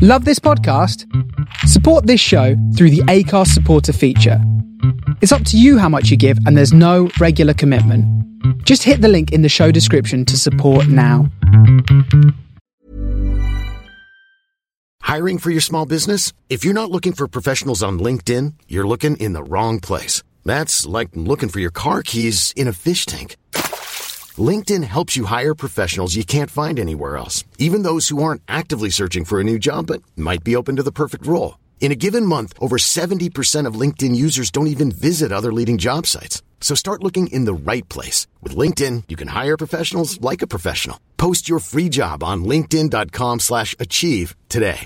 Love this podcast? Support this show through the Acast supporter feature. It's up to you how much you give, and there's no regular commitment. Just hit the link in the show description to support now. Hiring for your small business? If you're not looking for professionals on LinkedIn, you're looking in the wrong place. That's like looking for your car keys in a fish tank. LinkedIn helps you hire professionals you can't find anywhere else, even those who aren't actively searching for a new job but might be open to the perfect role. In a given month, over 70% of LinkedIn users don't even visit other leading job sites. So start looking in the right place. With LinkedIn, you can hire professionals like a professional. Post your free job on linkedin.com/achieve today.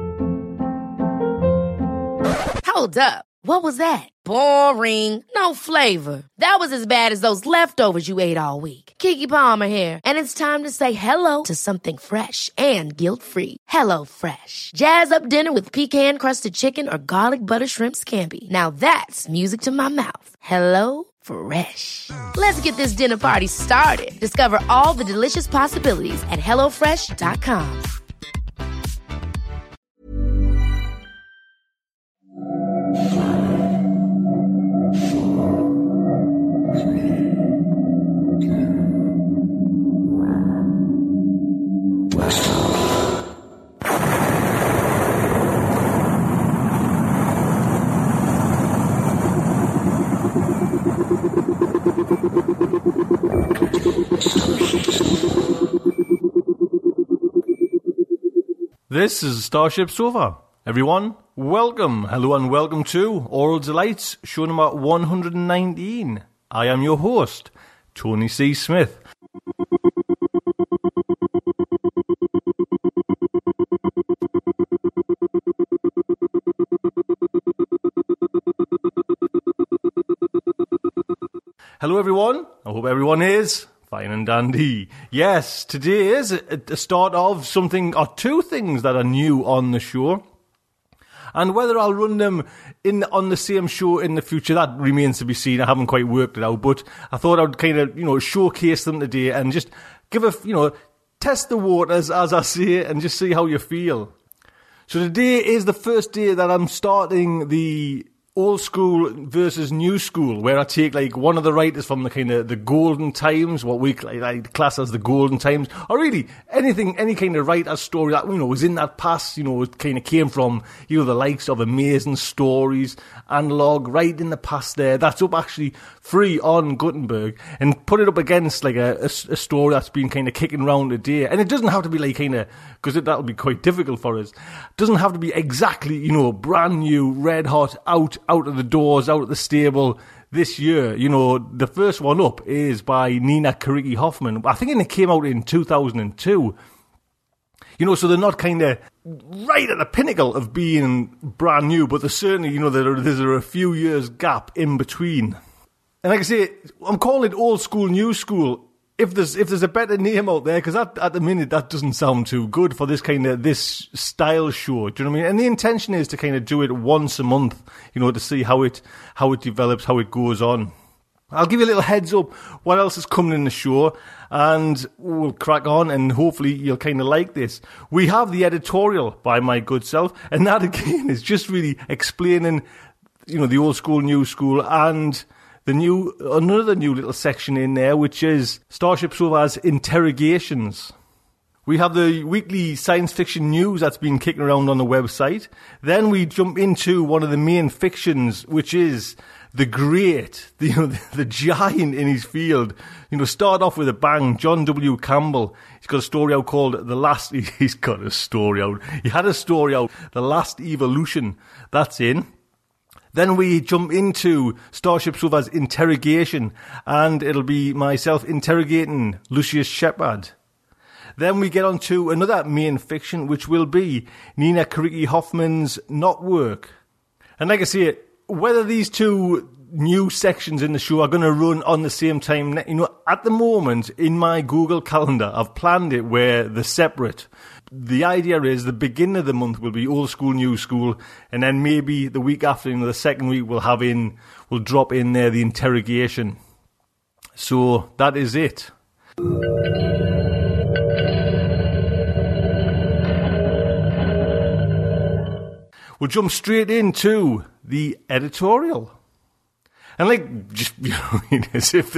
Hold up. What was that? Boring. No flavor. That was as bad as those leftovers you ate all week. Keke Palmer here. And it's time to say hello to something fresh and guilt-free. Hello Fresh. Jazz up dinner with pecan-crusted chicken or garlic butter shrimp scampi. Now that's music to my mouth. Hello Fresh. Let's get this dinner party started. Discover all the delicious possibilities at hellofresh.com. This is Starship Sofa. Everyone, welcome, hello and welcome to Oral Delights, show number 119. I am your host, Tony C. Smith. Hello everyone, I hope everyone is fine and dandy. Yes, today is the start of something or two things that are new on the show. And whether I'll run them on the same show in the future, that remains to be seen. I haven't quite worked it out, but I thought I'd kind of, showcase them today and just give test the waters, as I say, and just see how you feel. So today is the first day that I'm starting the old school versus new school, where I take like one of the writers from the kind of the golden times, what we like class as the golden times, or really any kind of writer's story that was in that past, it kind of came from the likes of Amazing Stories, Analog, right in the past there. That's up actually free on Gutenberg, and put it up against like a story that's been kind of kicking around today. And it doesn't have to be like kind of, because that'll be quite difficult for us. It doesn't have to be exactly brand new, red hot, out of the doors, out of the stable this year. The first one up is by Nina Kariki Hoffman. I think it came out in 2002. So they're not kind of right at the pinnacle of being brand new, but there's certainly, there's a few years gap in between. And like I say, I'm calling it old school, new school. If there's a better name out there, because at the minute that doesn't sound too good for this style show. Do you know what I mean? And the intention is to kind of do it once a month, to see how it develops, how it goes on. I'll give you a little heads up what else is coming in the show, and we'll crack on, and hopefully you'll kind of like this. We have the editorial by my good self, and that again is just really explaining, the old school, new school, and another new little section in there, which is Starship Sofa's interrogations. We have the weekly science fiction news that's been kicking around on the website. Then we jump into one of the main fictions, which is the great, the giant in his field. Start off with a bang. John W. Campbell. He's got a story out called He had a story out, The Last Evolution. That's in. Then we jump into Starship Sofa's interrogation, and it'll be myself interrogating Lucius Shepard. Then we get on to another main fiction, which will be Nina Kariki Hoffman's Knotwork. And like I say, whether these two new sections in the show are going to run on the same time, at the moment in my Google Calendar, I've planned it where they're separate. The idea is the beginning of the month will be old school, new school, and then maybe the week after, the second week, we'll drop in there the interrogation. So that is it. we'll jump straight into the editorial. And like, just, as if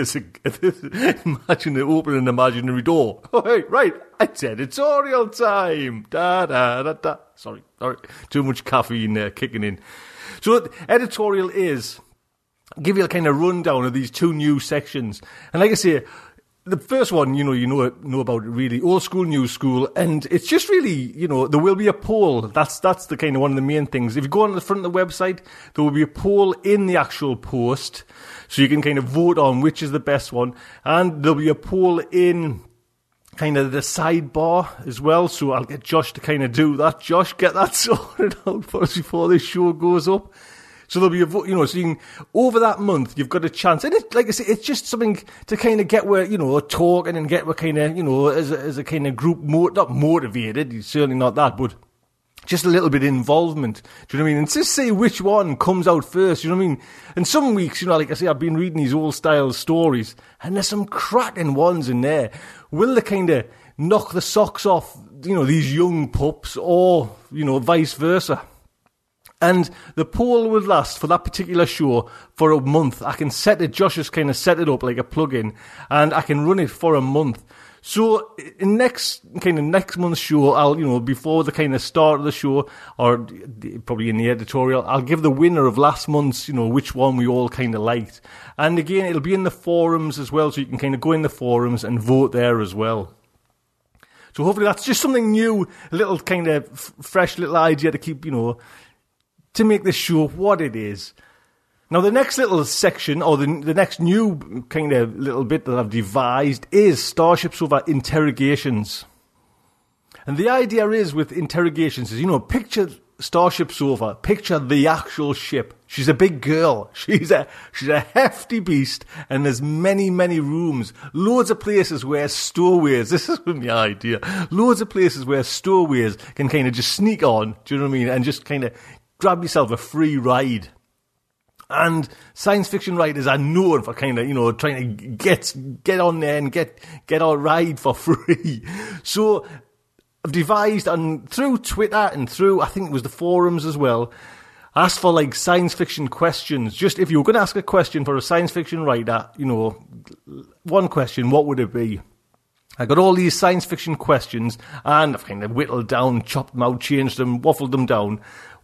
imagine it opening an imaginary door. Oh, hey, right, it's editorial time. Da, da, da, da. Sorry, too much caffeine there kicking in. So editorial is, I'll give you a kind of rundown of these two new sections. And like I say, the first one, you know about it really, old school, new school, and it's just really, there will be a poll. That's the kind of one of the main things. If you go on the front of the website, there will be a poll in the actual post, so you can kind of vote on which is the best one, and there'll be a poll in kind of the sidebar as well, so I'll get Josh to kind of do that. Josh, get that sorted out for us before this show goes up. So there'll be a vote, so you can, over that month, you've got a chance. And like I say, it's just something to kind of get where, talking and get where kind of, as a kind of group, not motivated, certainly not that, but just a little bit of involvement. Do you know what I mean? And just say which one comes out first, you know what I mean? And some weeks, like I say, I've been reading these old style stories, and there's some cracking ones in there. Will they kind of knock the socks off, these young pups, or, vice versa? And the poll will last for that particular show for a month. I can set it, Josh has kind of set it up like a plug-in, and I can run it for a month. So in next month's show, I'll, before the kind of start of the show, or probably in the editorial, I'll give the winner of last month's, which one we all kind of liked. And again, it'll be in the forums as well, so you can kind of go in the forums and vote there as well. So hopefully that's just something new, a little kind of fresh little idea to keep, to make this show what it is. Now, the next little section, or the next new kind of little bit that I've devised is Starship Sofa interrogations. And the idea is with interrogations is, picture Starship Sofa, picture the actual ship. She's a big girl. She's a hefty beast, and there's many, many rooms. Loads of places where stowaways, this is my idea, loads of places where stowaways can kind of just sneak on, do you know what I mean, and just kind of grab yourself a free ride. And science fiction writers are known for kind of, trying to get on there and get a ride for free. So I've devised, and through Twitter and through, I think it was the forums as well, asked for like science fiction questions. Just if you were going to ask a question for a science fiction writer, one question, what would it be? I got all these science fiction questions, and I've kind of whittled down, chopped them out, changed them, waffled them down,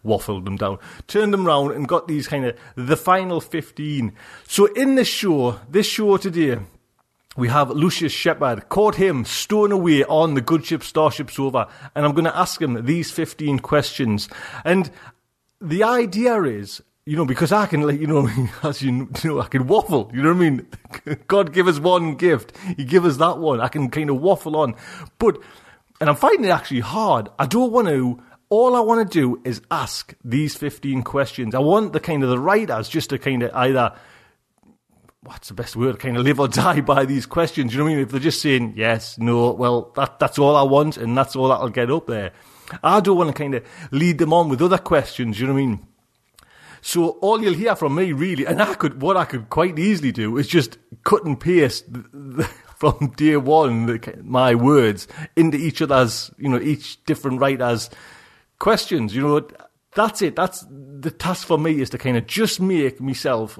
turned them round, and got these kind of the final 15. So in this show today, we have Lucius Shepard. Caught him stowing away on the good ship Starship Sofa, and I'm going to ask him these 15 questions. And the idea is, because I can, as I can waffle, you know what I mean? God give us one gift, He give us that one. I can kind of waffle on. And I'm finding it actually hard. All I want to do is ask these 15 questions. I want the writers just to kind of either, what's the best word, kind of live or die by these questions. You know what I mean? If they're just saying yes, no, well, that's all I want, and that's all that'll get up there. I don't want to kind of lead them on with other questions, you know what I mean? So all you'll hear from me really, and what I could quite easily do is just cut and paste from day one my words into each other's, each different writer's questions. That's it. That's the task for me, is to kind of just make myself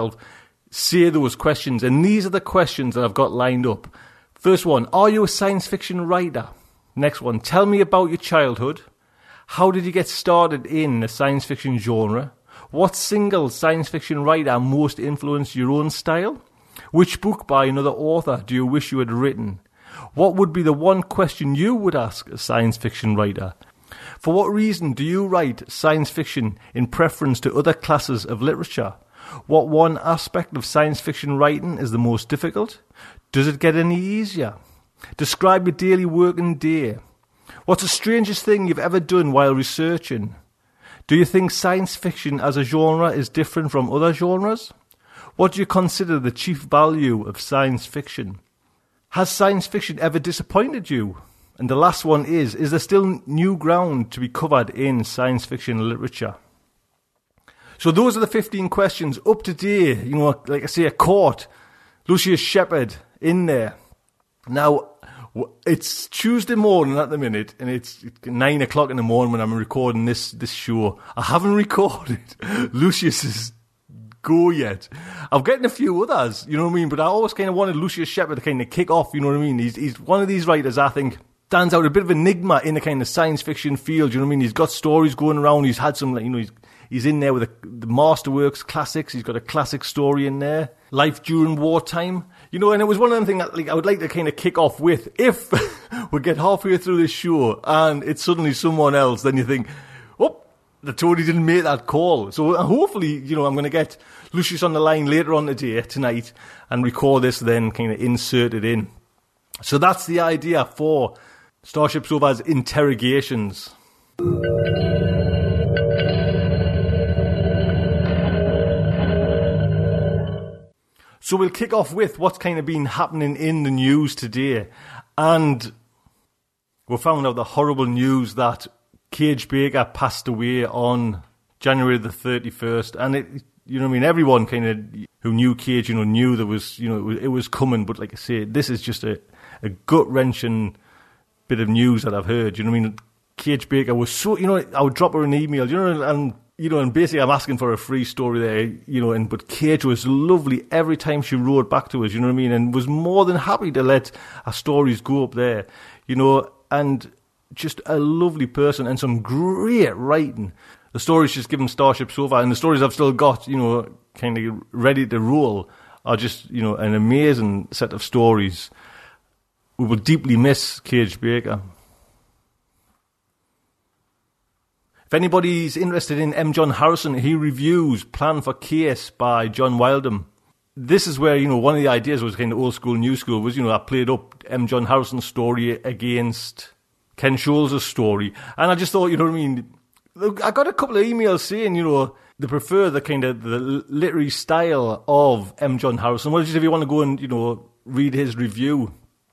say those questions. And these are the questions that I've got lined up. First one, are you a science fiction writer? Next one, tell me about your childhood. How did you get started in the science fiction genre? What single science fiction writer most influenced your own style? Which book by another author do you wish you had written? What would be the one question you would ask a science fiction writer? For what reason do you write science fiction in preference to other classes of literature? What one aspect of science fiction writing is the most difficult? Does it get any easier? Describe your daily working day. What's the strangest thing you've ever done while researching? Do you think science fiction as a genre is different from other genres? What do you consider the chief value of science fiction? Has science fiction ever disappointed you? And the last one is there still new ground to be covered in science fiction literature? So those are the 15 questions up to date. Like I say, I caught Lucius Shepard in there. Now, It's Tuesday morning at the minute, and it's 9 o'clock in the morning when I'm recording this show. I haven't recorded Lucius's Go yet. I'm getting a few others, you know what I mean? But I always kind of wanted Lucius Shepard to kind of kick off, you know what I mean? He's one of these writers, I think, stands out a bit of an enigma in the kind of science fiction field, you know what I mean? He's got stories going around. He's had some, you know, he's in there with the Masterworks classics. He's got a classic story in there. Life During Wartime. You know, and it was one of them things that I would like to kind of kick off with. If we get halfway through this show and it's suddenly someone else, then you think, oh, the Tony didn't make that call. So hopefully, you know, I'm going to get Lucius on the line later on tonight, and record this, then kind of insert it in. So that's the idea for Starship Sofa's Interrogations. So we'll kick off with what's kind of been happening in the news today. And we found out the horrible news that Cage Baker passed away on January the 31st. And it, you know what I mean, everyone kind of who knew Cage, you know, knew there was, you know, it was coming. But like I say, this is just a gut-wrenching bit of news that I've heard. You know what I mean? Cage Baker was so, you know, I would drop her an email, you know, and basically I'm asking for a free story there, you know, but Cage was lovely every time she wrote back to us, you know what I mean, and was more than happy to let our stories go up there, you know, and just a lovely person and some great writing. The stories she's given Starship Sofa and the stories I've still got, you know, kind of ready to roll are just, you know, an amazing set of stories. We will deeply miss Cage Baker. If anybody's interested in M. John Harrison, he reviews Plan for Case by John Wildham. This is where, you know, one of the ideas was kind of old school, new school, was, you know, I played up M. John Harrison's story against Ken Scholes' story. And I just thought, you know what I mean, I got a couple of emails saying, you know, they prefer the kind of the literary style of M. John Harrison. Well, just if you want to go and, you know, read his review.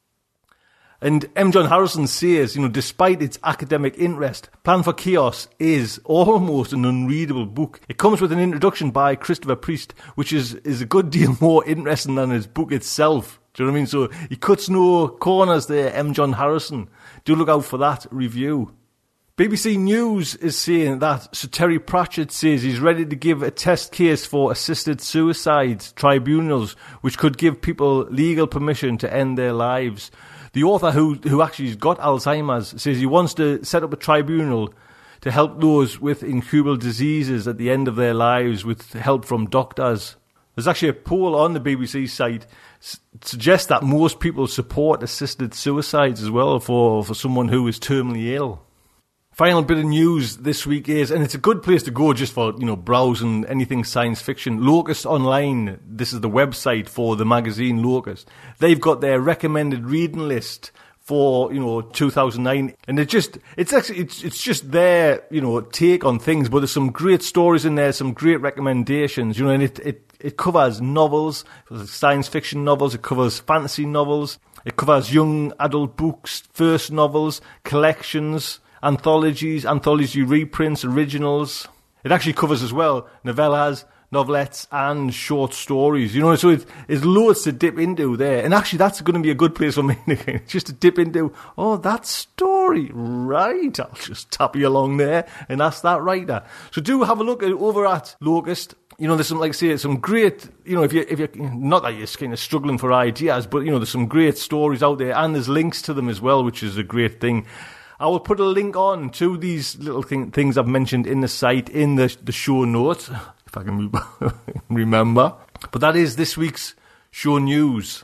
And M. John Harrison says, you know, despite its academic interest, Plan for Chaos is almost an unreadable book. It comes with an introduction by Christopher Priest, which is a good deal more interesting than his book itself. Do you know what I mean? So he cuts no corners there, M. John Harrison. Do look out for that review. BBC News is saying that Sir Terry Pratchett says he's ready to give a test case for assisted suicide tribunals, which could give people legal permission to end their lives. The author who actually has got Alzheimer's says he wants to set up a tribunal to help those with incurable diseases at the end of their lives with help from doctors. There's actually a poll on the BBC site suggests that most people support assisted suicides as well for someone who is terminally ill. Final bit of news this week is, and it's a good place to go just for, you know, browsing anything science fiction. Locust Online, this is the website for the magazine Locust. They've got their recommended reading list for, you know, 2009, and it's just their, you know, take on things. But there's some great stories in there, some great recommendations, you know, and it covers novels, science fiction novels, it covers fantasy novels, it covers young adult books, first novels, collections, anthologies, anthology reprints, originals. It actually covers as well novellas, novelettes, and short stories. You know, so it's loads to dip into there. And actually, that's going to be a good place for me again, just to dip into, oh, that story, right? I'll just tap you along there and ask that writer. So do have a look over at Locust. You know, there's some, like I say, some great, you know, if you're not that you're kind of struggling for ideas, but, you know, there's some great stories out there, and there's links to them as well, which is a great thing. I will put a link on to these little things I've mentioned in the site, in the show notes, if I can remember. But that is this week's show news.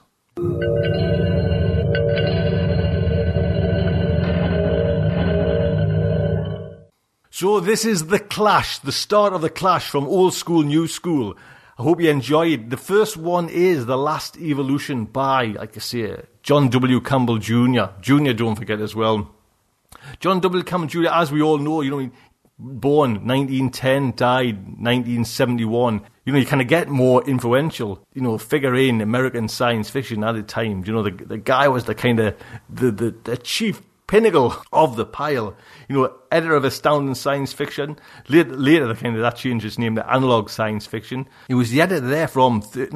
So this is The Clash, the start of The Clash from Old School, New School. I hope you enjoyed. The first one is The Last Evolution by, like I say, John W. Campbell Jr. Jr., don't forget as well. John W. Campbell Jr., as we all know, you know, born 1910, died 1971. You know, you kind of get more influential, you know, figure in American science fiction at the time. You know, the guy was the kind of the chief pinnacle of the pile. Editor of Astounding Science Fiction. Later, that changed its name to Analog Science Fiction. He was the editor there from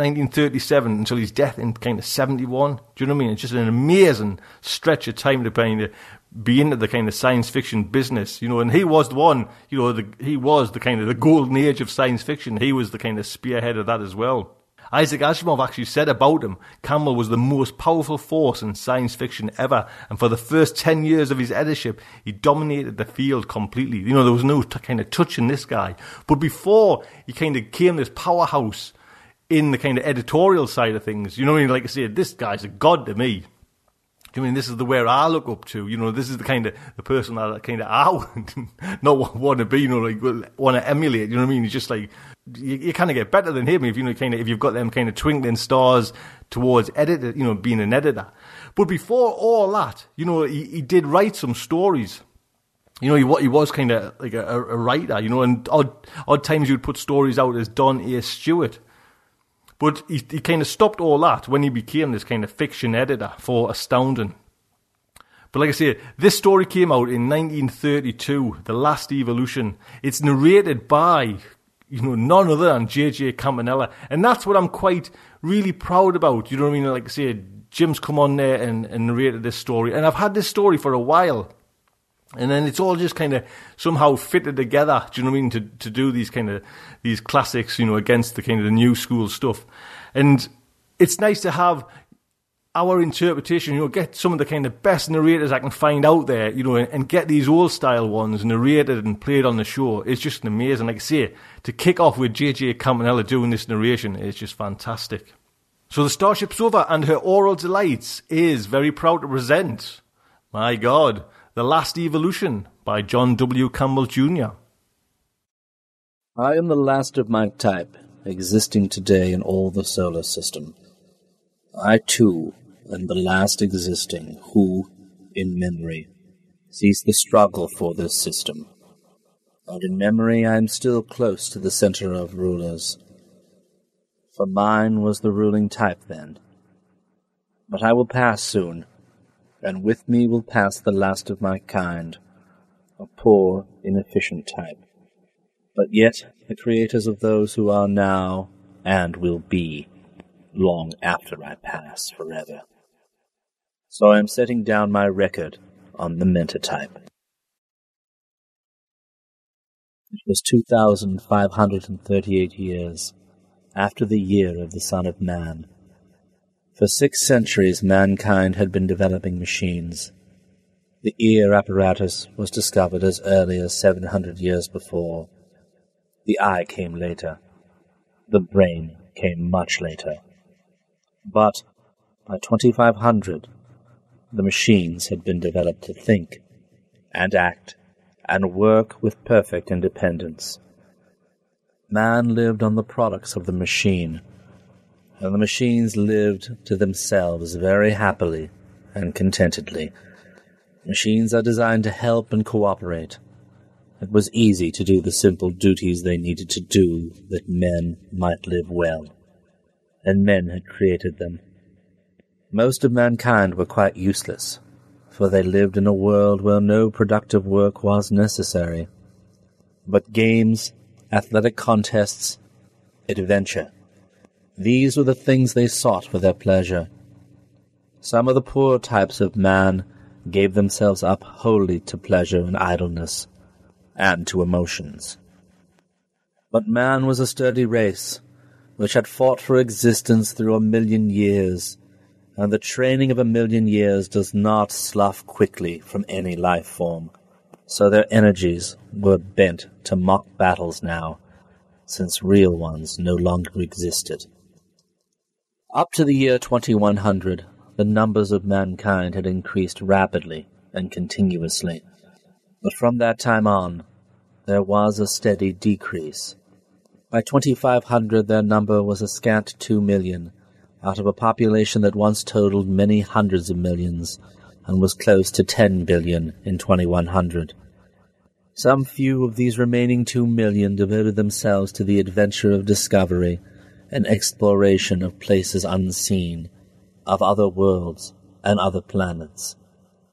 1937 until his death in kind of 71. Do you know what I mean? It's just an amazing stretch of time to kind of be into the kind of science fiction business, and he was the one, he was the kind of the golden age of science fiction. He was the kind of spearhead of that as well. Isaac Asimov actually said about him, Campbell was the most powerful force in science fiction ever, and for the first 10 years of his editorship, he dominated the field completely. There was no kind of touching this guy. But before he kind of became this powerhouse in the kind of editorial side of things, like I said, this guy's a god to me. This is the way I look up to. This is the kind of the person that kind of I would not want to be. Want to emulate. You know what I mean? It's just like you kind of get better than him if if you've got them kind of twinkling stars towards editor. Being an editor. But before all that, he did write some stories. He was kind of like a writer. And odd times you'd put stories out as Don A. Stewart. But he kind of stopped all that when he became this kind of fiction editor for Astounding. But like I say, this story came out in 1932, The Last Evolution. It's narrated by, none other than J.J. Campanella. And that's what I'm quite really proud about. You know what I mean? Like I say, Jim's come on there and narrated this story. And I've had this story for a while. And then it's all just kind of somehow fitted together, do you know what I mean, to do these kind of, these classics, against the kind of the new school stuff. And it's nice to have our interpretation, get some of the kind of best narrators I can find out there, and get these old style ones narrated and played on the show. It's just amazing. Like I say, to kick off with J.J. Campanella doing this narration is just fantastic. So the Starship Sofa and her Aural Delights is very proud to present, my God, The Last Evolution by John W. Campbell Jr. I am the last of my type, existing today in all the solar system. I, too, am the last existing who, in memory, sees the struggle for this system. And in memory I am still close to the center of rulers. For mine was the ruling type then. But I will pass soon, and with me will pass the last of my kind, a poor, inefficient type, but yet the creators of those who are now and will be, long after I pass forever. So I am setting down my record on the metatype. It was 2,538 years after the year of the Son of Man. For 6 centuries mankind had been developing machines. The ear apparatus was discovered as early as 700 years before. The eye came later. The brain came much later. But by 2500, the machines had been developed to think and act and work with perfect independence. Man lived on the products of the machine, and the machines lived to themselves very happily and contentedly. Machines are designed to help and cooperate. It was easy to do the simple duties they needed to do that men might live well, and men had created them. Most of mankind were quite useless, for they lived in a world where no productive work was necessary. But games, athletic contests, adventure, these were the things they sought for their pleasure. Some of the poor types of man gave themselves up wholly to pleasure and idleness, and to emotions. But man was a sturdy race, which had fought for existence through 1,000,000 years, and the training of 1,000,000 years does not slough quickly from any life form, so their energies were bent to mock battles now, since real ones no longer existed. Up to the year 2100, the numbers of mankind had increased rapidly and continuously, but from that time on, there was a steady decrease. By 2500, their number was a scant 2 million, out of a population that once totaled many hundreds of millions, and was close to 10 billion in 2100. Some few of these remaining 2 million devoted themselves to the adventure of discovery and exploration of places unseen, of other worlds and other planets.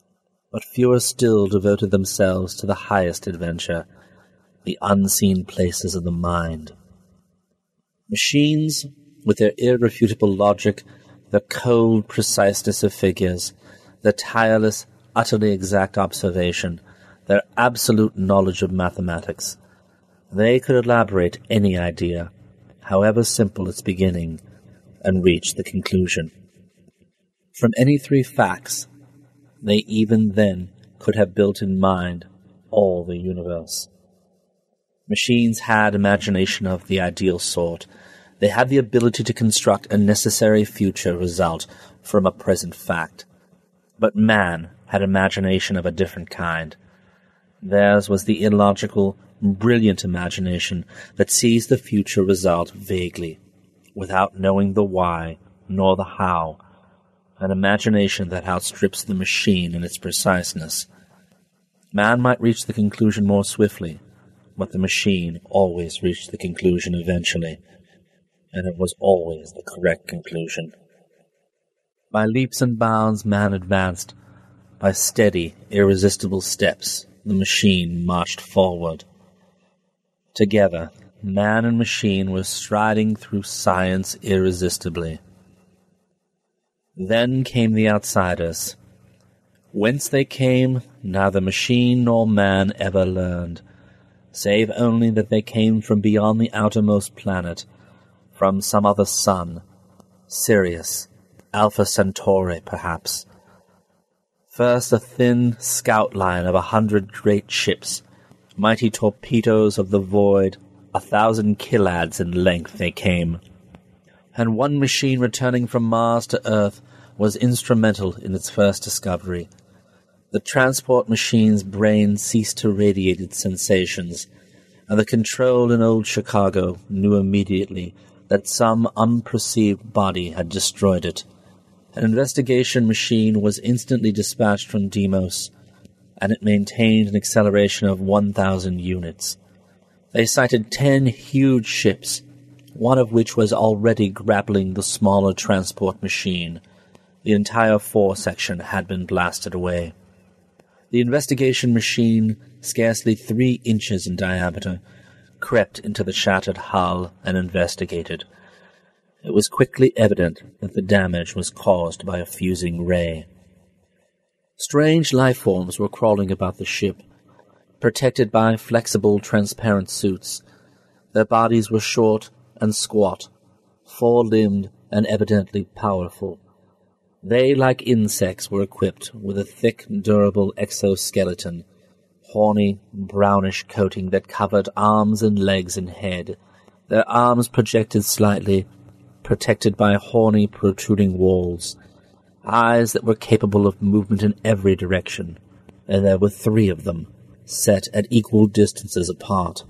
but fewer still devoted themselves to the highest adventure, the unseen places of the mind. Machines, with their irrefutable logic, their cold preciseness of figures, their tireless, utterly exact observation, their absolute knowledge of mathematics, they could elaborate any idea, however simple its beginning, and reach the conclusion. From any three facts, they even then could have built in mind all the universe. Machines had imagination of the ideal sort. They had the ability to construct a necessary future result from a present fact. But man had imagination of a different kind. Theirs was the illogical, brilliant imagination that sees the future result vaguely, without knowing the why nor the how, an imagination that outstrips the machine in its preciseness. Man might reach the conclusion more swiftly, but the machine always reached the conclusion eventually, and it was always the correct conclusion. By leaps and bounds man advanced. By steady, irresistible steps the machine marched forward. Together, man and machine were striding through science irresistibly. Then came the outsiders. Whence they came, neither machine nor man ever learned, save only that they came from beyond the outermost planet, from some other sun, Sirius, Alpha Centauri, perhaps. First a thin scout line of 100 great ships, mighty torpedoes of the void, 1,000 kilads in length they came. And one machine returning from Mars to Earth was instrumental in its first discovery. The transport machine's brain ceased to radiate its sensations, and the control in old Chicago knew immediately that some unperceived body had destroyed it. An investigation machine was instantly dispatched from Deimos, and it maintained an acceleration of 1,000 units. They sighted 10 huge ships, one of which was already grappling the smaller transport machine. The entire foresection had been blasted away. The investigation machine, scarcely 3 inches in diameter, crept into the shattered hull and investigated. It was quickly evident that the damage was caused by a fusing ray. Strange life forms were crawling about the ship, protected by flexible, transparent suits. Their bodies were short and squat, 4-limbed and evidently powerful. They, like insects, were equipped with a thick, durable exoskeleton, horny, brownish coating that covered arms and legs and head. Their arms projected slightly, protected by horny, protruding walls, eyes that were capable of movement in every direction, and there were 3 of them, set at equal distances apart.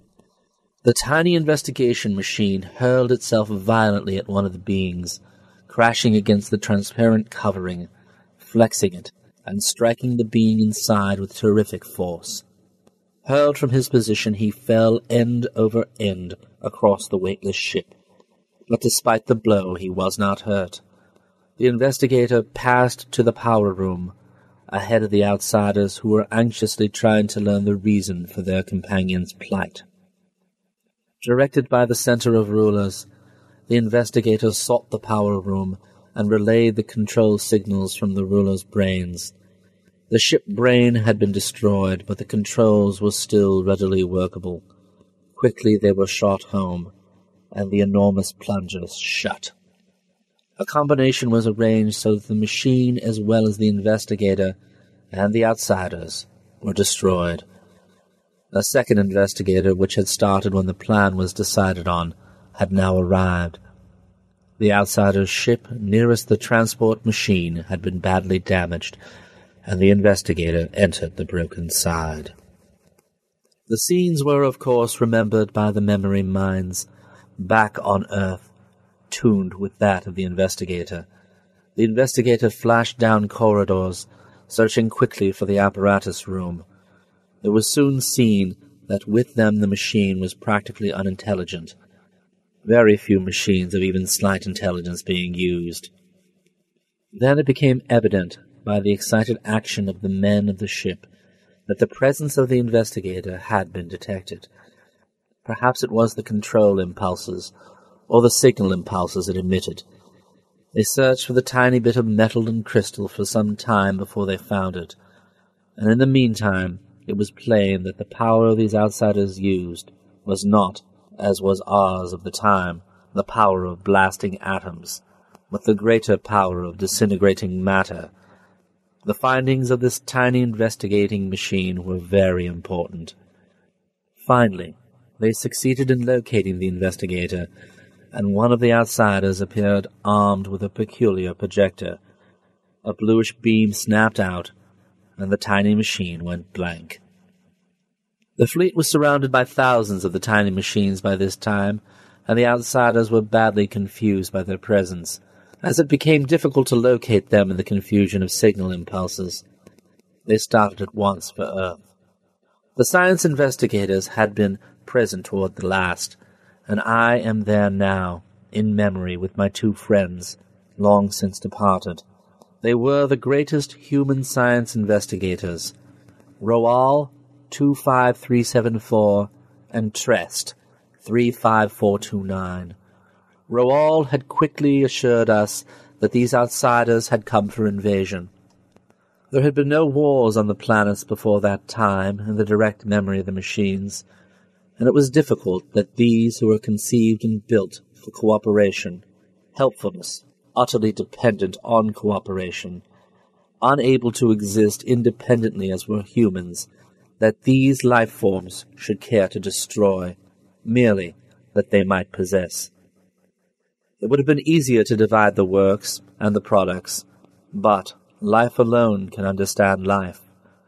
The tiny investigation machine hurled itself violently at one of the beings, crashing against the transparent covering, flexing it, and striking the being inside with terrific force. Hurled from his position, he fell end over end across the weightless ship. But despite the blow, he was not hurt. The investigator passed to the power room, ahead of the outsiders who were anxiously trying to learn the reason for their companion's plight. Directed by the Center of Rulers, the investigator sought the power room and relayed the control signals from the rulers' brains. The ship brain had been destroyed, but the controls were still readily workable. Quickly they were shot home, and the enormous plungers shut. A combination was arranged so that the machine, as well as the investigator and the outsiders, were destroyed. A second investigator, which had started when the plan was decided on, had now arrived. The outsider's ship nearest the transport machine had been badly damaged, and the investigator entered the broken side. The scenes were, of course, remembered by the memory minds, back on Earth, tuned with that of the investigator. The investigator flashed down corridors, searching quickly for the apparatus room. It was soon seen that with them the machine was practically unintelligent, very few machines of even slight intelligence being used. Then it became evident by the excited action of the men of the ship that the presence of the investigator had been detected. Perhaps it was the control impulses, or the signal impulses it emitted. They searched for the tiny bit of metal and crystal for some time before they found it, and in the meantime it was plain that the power these outsiders used was not, as was ours of the time, the power of blasting atoms, but the greater power of disintegrating matter. The findings of this tiny investigating machine were very important. Finally, they succeeded in locating the investigator, and one of the outsiders appeared armed with a peculiar projector. A bluish beam snapped out, and the tiny machine went blank. The fleet was surrounded by thousands of the tiny machines by this time, and the outsiders were badly confused by their presence, as it became difficult to locate them in the confusion of signal impulses. They started at once for Earth. The science investigators had been present toward the last, and I am there now, in memory with my two friends, long since departed. They were the greatest human science investigators, Roal 25374 and Trest 35429. Roal had quickly assured us that these outsiders had come for invasion. There had been no wars on the planets before that time in the direct memory of the machines, and it was difficult that these who were conceived and built for cooperation, helpfulness, utterly dependent on cooperation, unable to exist independently as were humans, that these life forms should care to destroy, merely that they might possess. It would have been easier to divide the works and the products, but life alone can understand life.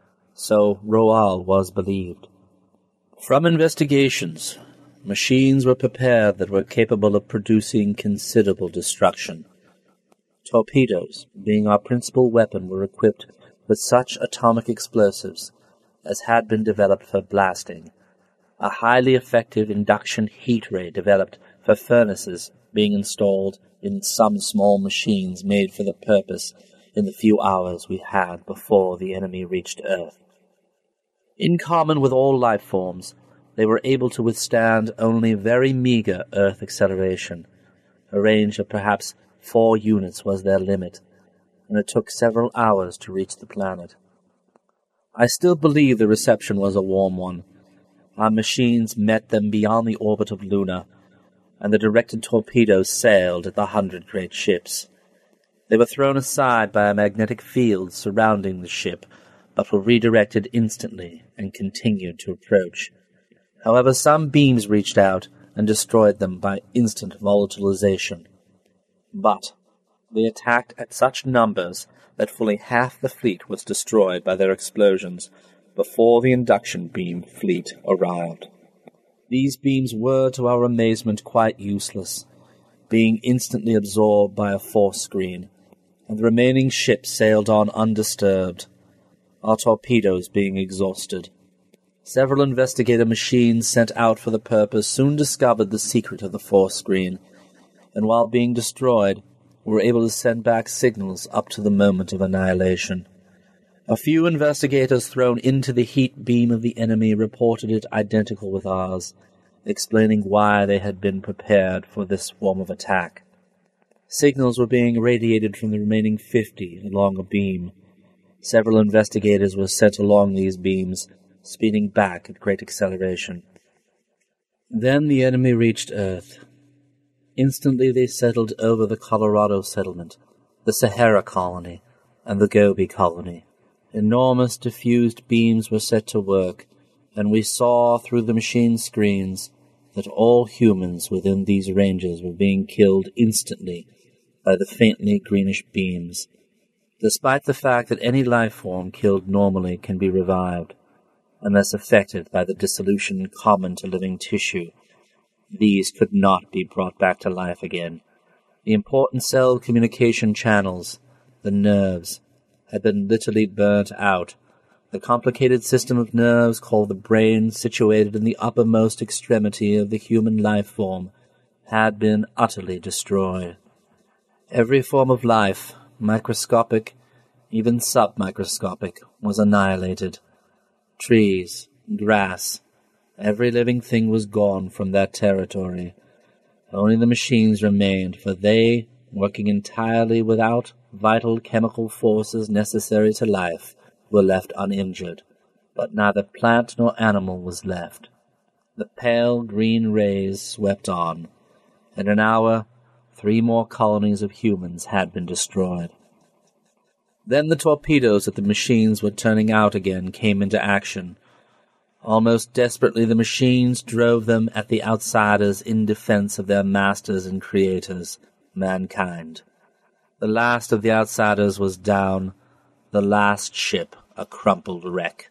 So Roal was believed. From investigations, machines were prepared that were capable of producing considerable destruction. Torpedoes, being our principal weapon, were equipped with such atomic explosives as had been developed for blasting. A highly effective induction heat ray developed for furnaces being installed in some small machines made for the purpose in the few hours we had before the enemy reached Earth. In common with all life forms, they were able to withstand only very meager Earth acceleration. A range of perhaps 4 units was their limit, and it took several hours to reach the planet. I still believe the reception was a warm one. Our machines met them beyond the orbit of Luna, and the directed torpedoes sailed at the 100 great ships. They were thrown aside by a magnetic field surrounding the ship, but were redirected instantly and continued to approach. However, some beams reached out and destroyed them by instant volatilization. But they attacked at such numbers that fully half the fleet was destroyed by their explosions before the induction beam fleet arrived. These beams were, to our amazement, quite useless, being instantly absorbed by a force screen, and the remaining ship sailed on undisturbed, our torpedoes being exhausted. Several investigator machines sent out for the purpose soon discovered the secret of the force screen, and while being destroyed, were able to send back signals up to the moment of annihilation. A few investigators thrown into the heat beam of the enemy reported it identical with ours, explaining why they had been prepared for this form of attack. Signals were being radiated from the remaining 50 along a beam. Several investigators were sent along these beams, speeding back at great acceleration. Then the enemy reached Earth. Instantly they settled over the Colorado settlement, the Sahara colony, and the Gobi colony. Enormous diffused beams were set to work, and we saw through the machine screens that all humans within these ranges were being killed instantly by the faintly greenish beams. Despite the fact that any life form killed normally can be revived, unless affected by the dissolution common to living tissue, these could not be brought back to life again. The important cell communication channels, the nerves, had been literally burnt out. The complicated system of nerves called the brain, situated in the uppermost extremity of the human life form, had been utterly destroyed. Every form of life, microscopic, even submicroscopic, was annihilated. Trees, grass, every living thing was gone from that territory. Only the machines remained, for they, working entirely without vital chemical forces necessary to life, were left uninjured. But neither plant nor animal was left. The pale green rays swept on. In an hour, 3 more colonies of humans had been destroyed. Then the torpedoes that the machines were turning out again came into action. Almost desperately the machines drove them at the outsiders in defense of their masters and creators, mankind. The last of the outsiders was down, the last ship a crumpled wreck.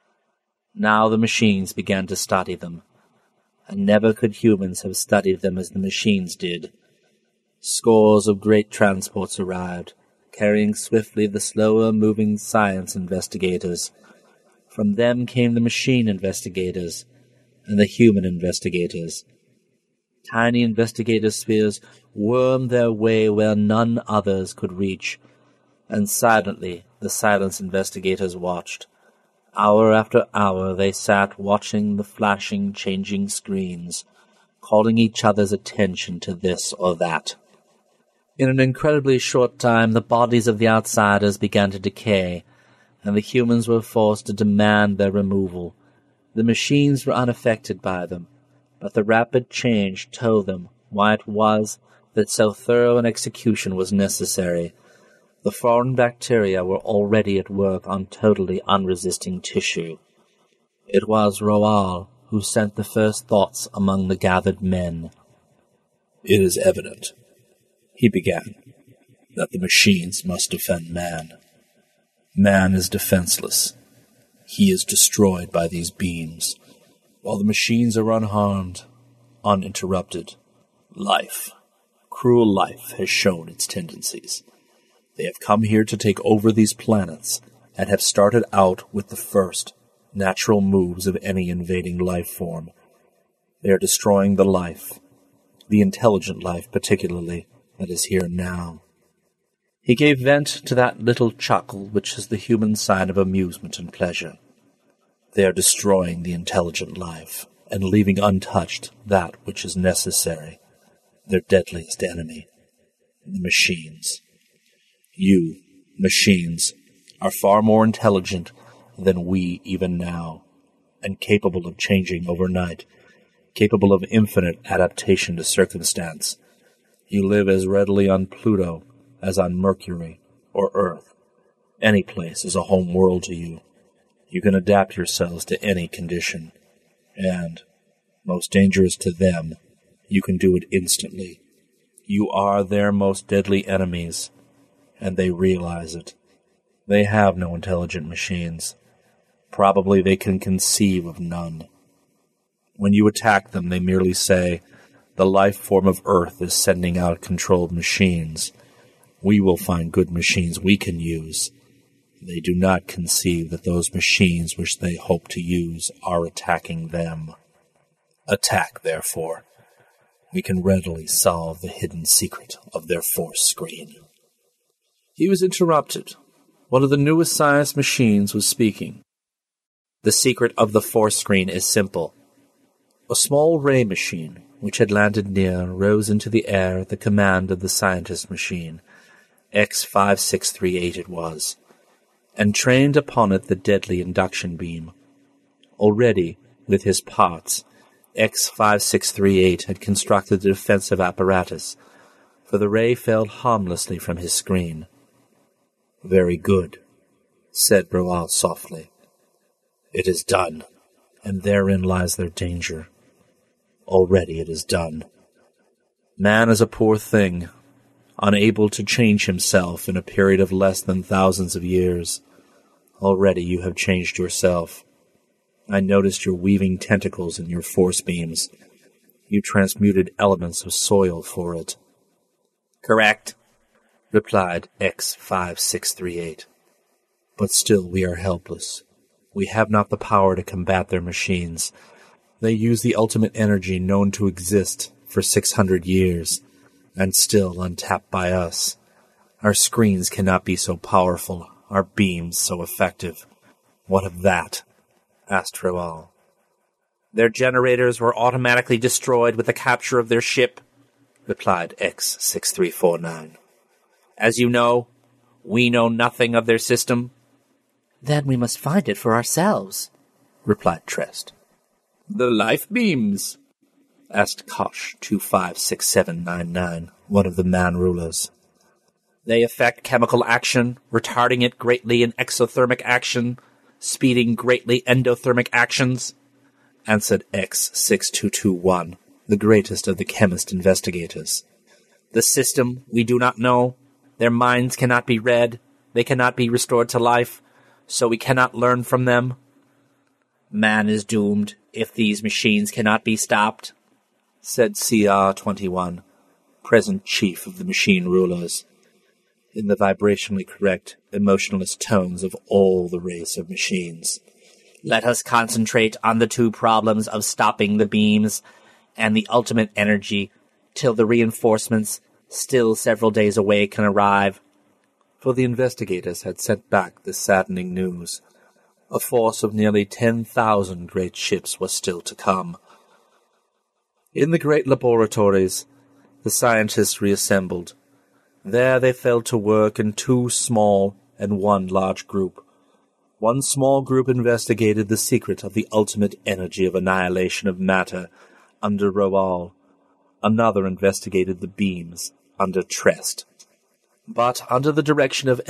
Now the machines began to study them, and never could humans have studied them as the machines did. Scores of great transports arrived, carrying swiftly the slower-moving science investigators. From them came the machine investigators and the human investigators. Tiny investigator spheres wormed their way where none others could reach, and silently the silence investigators watched. Hour after hour they sat watching the flashing, changing screens, calling each other's attention to this or that. In an incredibly short time the bodies of the outsiders began to decay, and the humans were forced to demand their removal. The machines were unaffected by them, but the rapid change told them why it was that so thorough an execution was necessary. The foreign bacteria were already at work on totally unresisting tissue. It was Roal who sent the first thoughts among the gathered men. "It is evident," he began, "that the machines must defend man. Man is defenseless. He is destroyed by these beams, while the machines are unharmed, uninterrupted. Life, cruel life, has shown its tendencies. They have come here to take over these planets, and have started out with the first natural moves of any invading life form. They are destroying the life, the intelligent life particularly, that is here now." He gave vent to that little chuckle which is the human sign of amusement and pleasure. "They are destroying the intelligent life, and leaving untouched that which is necessary, their deadliest enemy, the machines. You, machines, are far more intelligent than we even now, and capable of changing overnight, capable of infinite adaptation to circumstance. You live as readily on Pluto as on Mercury or Earth. Any place is a home world to you. You can adapt yourselves to any condition, and, most dangerous to them, you can do it instantly. You are their most deadly enemies, and they realize it. They have no intelligent machines. Probably they can conceive of none. When you attack them, they merely say, 'The life form of Earth is sending out controlled machines. We will find good machines we can use.' They do not conceive that those machines which they hope to use are attacking them. Attack, therefore. We can readily solve the hidden secret of their force screen." He was interrupted. One of the newest science machines was speaking. "The secret of the force screen is simple." A small ray machine, which had landed near, rose into the air at the command of the scientist machine. X5638 it was, and trained upon it the deadly induction beam. Already, with his parts, X5638 had constructed a defensive apparatus, for the ray fell harmlessly from his screen. "Very good," said Roal softly. "It is done, and therein lies their danger. Already it is done. Man is a poor thing, unable to change himself in a period of less than thousands of years. Already you have changed yourself. I noticed your weaving tentacles in your force beams. You transmuted elements of soil for it." "Correct," replied X5638. "But still we are helpless. We have not the power to combat their machines. They use the ultimate energy known to exist for 600 years, and still untapped by us. Our screens cannot be so powerful, our beams so effective? What of that? Asked Roal. Their generators were automatically destroyed with the capture of their ship, replied X-6349. As you know, we know nothing of their system. Then we must find it for ourselves, replied Trest. The life beams? Asked Kosh 256799, one of the man rulers. They affect chemical action, retarding it greatly in exothermic action, speeding greatly endothermic actions, answered X6221, the greatest of the chemist investigators. The system we do not know. Their minds cannot be read. They cannot be restored to life, so we cannot learn from them. Man is doomed if these machines cannot be stopped, said CR21, present chief of the machine rulers, in the vibrationally correct, emotionless tones of all the race of machines. Let us concentrate on the two problems of stopping the beams and the ultimate energy till the reinforcements, still several days away, can arrive. For the investigators had sent back this saddening news. A force of nearly 10,000 great ships was still to come. In the great laboratories, the scientists reassembled. There they fell to work in two small and one large group. One small group investigated the secret of the ultimate energy of annihilation of matter under Roal. Another investigated the beams under Trest. But under the direction of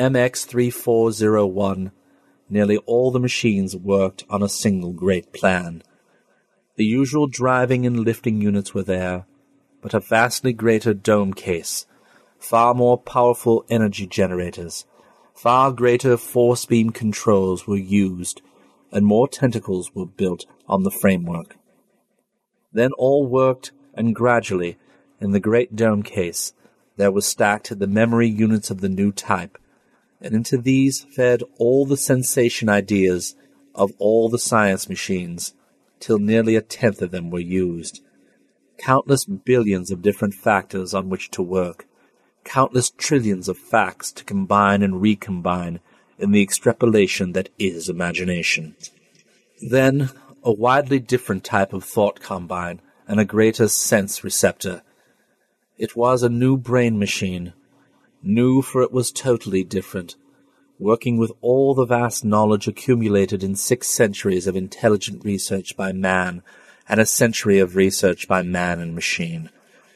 MX-3401, nearly all the machines worked on a single great plan. The usual driving and lifting units were there, but a vastly greater dome case, far more powerful energy generators, far greater force beam controls were used, and more tentacles were built on the framework. Then all worked, and gradually, in the great dome case, there was stacked the memory units of the new type, and into these fed all the sensation ideas of all the science machines, till nearly 1/10 of them were used. Countless billions of different factors on which to work, countless trillions of facts to combine and recombine in the extrapolation that is imagination. Then a widely different type of thought combine and a greater sense receptor. It was a new brain machine, new for it was totally different, working with all the vast knowledge accumulated in 6 centuries of intelligent research by man and a century of research by man and machine.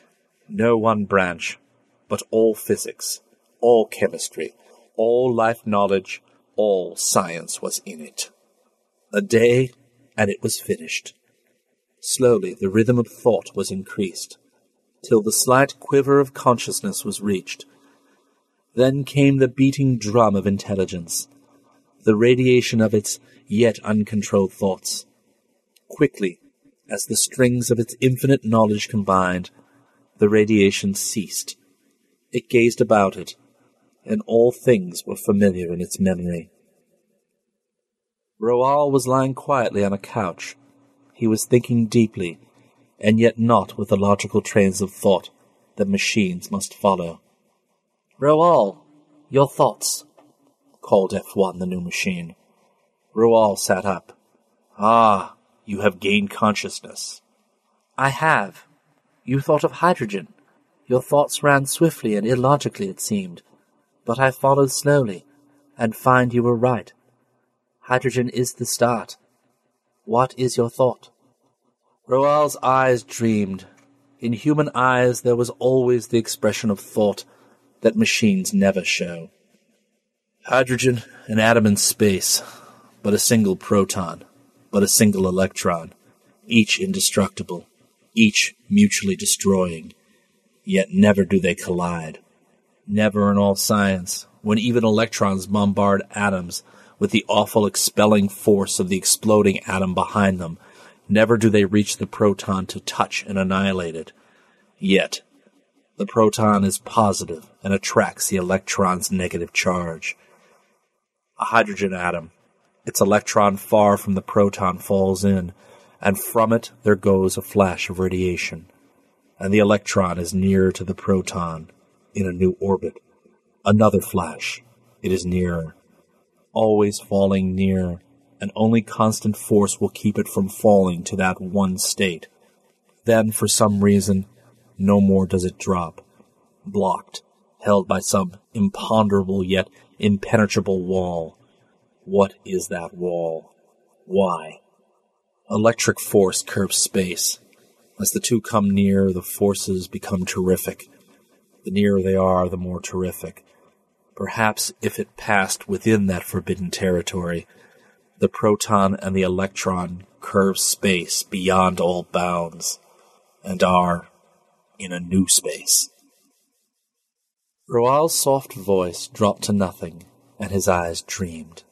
No one branch, but all physics, all chemistry, all life knowledge, all science was in it. A day, and it was finished. Slowly the rhythm of thought was increased, till the slight quiver of consciousness was reached. Then came the beating drum of intelligence, the radiation of its yet uncontrolled thoughts. Quickly, as the strings of its infinite knowledge combined, the radiation ceased. It gazed about it, and all things were familiar in its memory. Roal was lying quietly on a couch. He was thinking deeply, and yet not with the logical trains of thought that machines must follow. "Roal, your thoughts," called F1, the new machine. Roal sat up. "Ah, you have gained consciousness." "I have. You thought of hydrogen. Your thoughts ran swiftly and illogically, it seemed. But I followed slowly, and find you were right. Hydrogen is the start. What is your thought?" Roal's eyes dreamed. In human eyes there was always the expression of thought that machines never show. Hydrogen, an atom in space, but a single proton, but a single electron, each indestructible, each mutually destroying, yet never do they collide. Never in all science, when even electrons bombard atoms with the awful expelling force of the exploding atom behind them, never do they reach the proton to touch and annihilate it. Yet, the proton is positive and attracts the electron's negative charge. A hydrogen atom, its electron far from the proton falls in, and from it there goes a flash of radiation, and the electron is nearer to the proton, in a new orbit. Another flash, it is nearer. always falling near, and only constant force will keep it from falling to that one state. Then, for some reason, no more does it drop, blocked, held by some imponderable yet impenetrable wall. What is that wall? Why? Electric force curves space. As the two come near, the forces become terrific. The nearer they are, the more terrific. Perhaps if it passed within that forbidden territory, the proton and the electron curve space beyond all bounds, and are in a new space. Roal's soft voice dropped to nothing, and his eyes dreamed.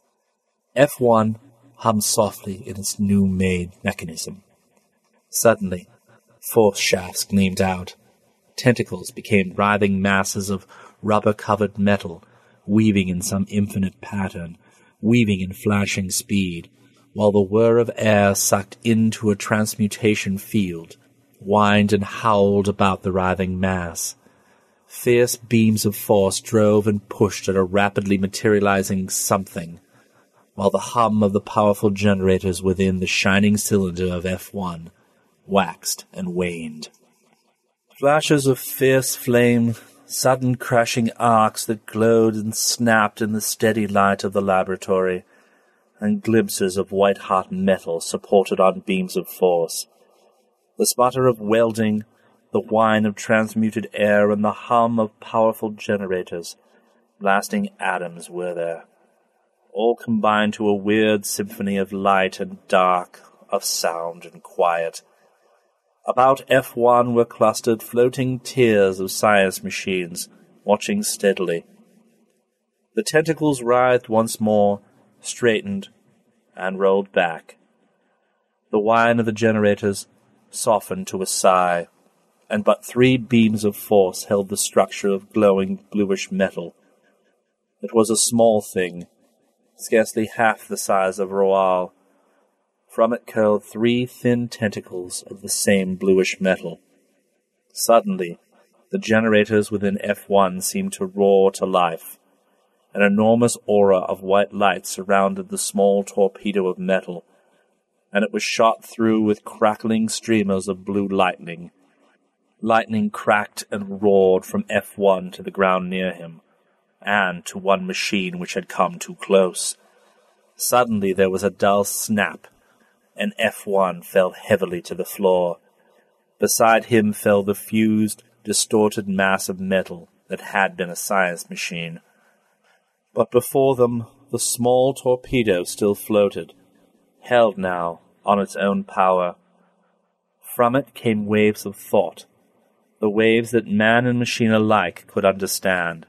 F1 hummed softly in its new-made mechanism. Suddenly, force shafts gleamed out. Tentacles became writhing masses of rubber-covered metal, weaving in some infinite pattern, weaving in flashing speed, while the whir of air sucked into a transmutation field, whined and howled about the writhing mass. Fierce beams of force drove and pushed at a rapidly materializing something, while the hum of the powerful generators within the shining cylinder of F1 waxed and waned. Flashes of fierce flame, sudden crashing arcs that glowed and snapped in the steady light of the laboratory, and glimpses of white-hot metal supported on beams of force. The sputter of welding, the whine of transmuted air, and the hum of powerful generators. Blasting atoms were there. All combined to a weird symphony of light and dark, of sound and quiet. About F1 were clustered floating tiers of science machines, watching steadily. The tentacles writhed once more, straightened, and rolled back. The whine of the generators softened to a sigh, and but 3 beams of force held the structure of glowing bluish metal. It was a small thing, scarcely half the size of Roal. From it curled 3 thin tentacles of the same bluish metal. Suddenly, the generators within F1 seemed to roar to life. An enormous aura of white light surrounded the small torpedo of metal, and it was shot through with crackling streamers of blue lightning. Lightning cracked and roared from F1 to the ground near him, and to one machine which had come too close. Suddenly there was a dull snap, and F1 fell heavily to the floor. Beside him fell the fused, distorted mass of metal that had been a science machine. But before them, the small torpedo still floated, held now on its own power. From it came waves of thought, the waves that man and machine alike could understand.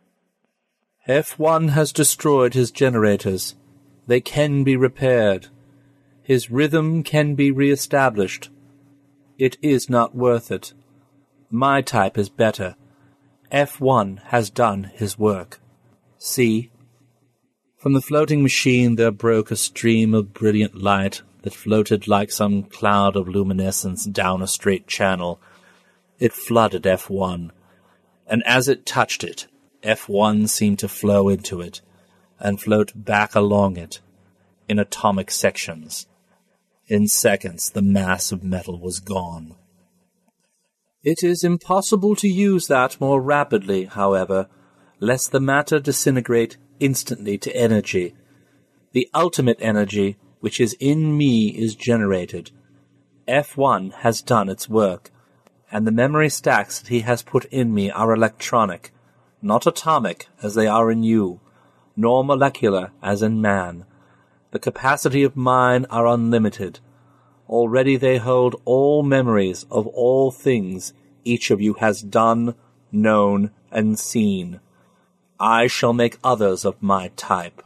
F1 has destroyed his generators. They can be repaired. His rhythm can be re-established. It is not worth it. My type is better. F1 has done his work. See? From the floating machine there broke a stream of brilliant light that floated like some cloud of luminescence down a straight channel. It flooded F1, and as it touched it, F1 seemed to flow into it, and float back along it, in atomic sections. In seconds the mass of metal was gone. It is impossible to use that more rapidly, however, lest the matter disintegrate instantly to energy. The ultimate energy which is in me is generated. F1 has done its work, and the memory stacks that he has put in me are electronic, not atomic as they are in you, nor molecular as in man. The capacity of mine are unlimited. Already they hold all memories of all things each of you has done, known, and seen. I shall make others of my type.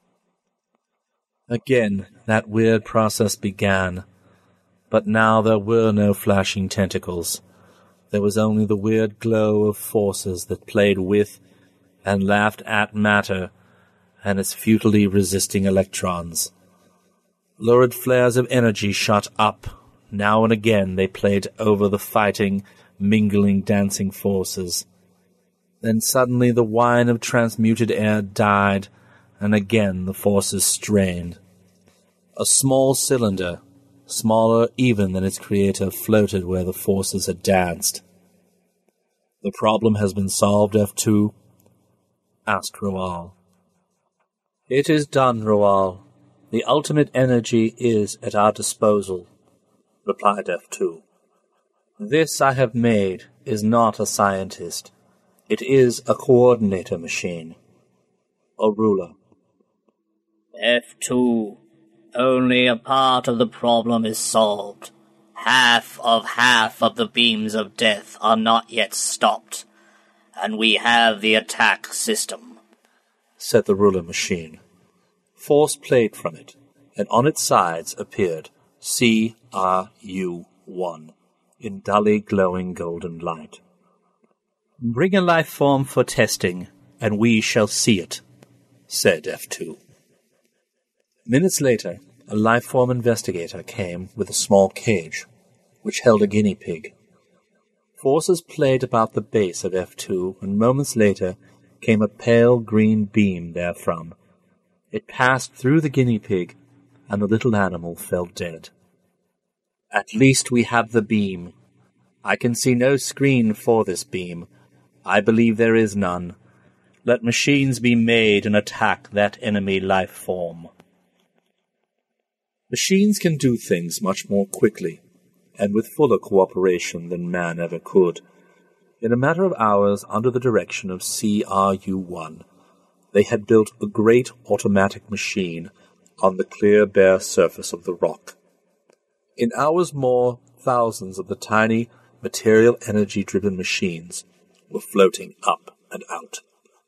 Again, that weird process began, but now there were no flashing tentacles. There was only the weird glow of forces that played with and laughed at matter and its futilely resisting electrons. Lurid flares of energy shot up. Now and again they played over the fighting, mingling, dancing forces. Then suddenly the whine of transmuted air died, and again the forces strained. A small cylinder, smaller even than its creator, floated where the forces had danced. "The problem has been solved, F2?" asked Roal. "It is done, Roal. The ultimate energy is at our disposal," replied F2. "This I have made is not a scientist. It is a coordinator machine. A ruler." F2, only a part of the problem is solved. Half of the beams of death are not yet stopped, and we have the attack system," said the ruler machine. Force played from it, and on its sides appeared CRU-1 in dully glowing golden light. "Bring a life form for testing, and we shall see it," said F2. Minutes later, a life form investigator came with a small cage, which held a guinea pig. Forces played about the base of F2, and moments later came a pale green beam therefrom. It passed through the guinea pig, and the little animal fell dead. "At least we have the beam. I can see no screen for this beam. I believe there is none. Let machines be made and attack that enemy life form." Machines can do things much more quickly, and with fuller cooperation than man ever could. In a matter of hours, under the direction of CRU-1, they had built a great automatic machine on the clear, bare surface of the rock. In hours more, thousands of the tiny, material energy-driven machines were floating up and out.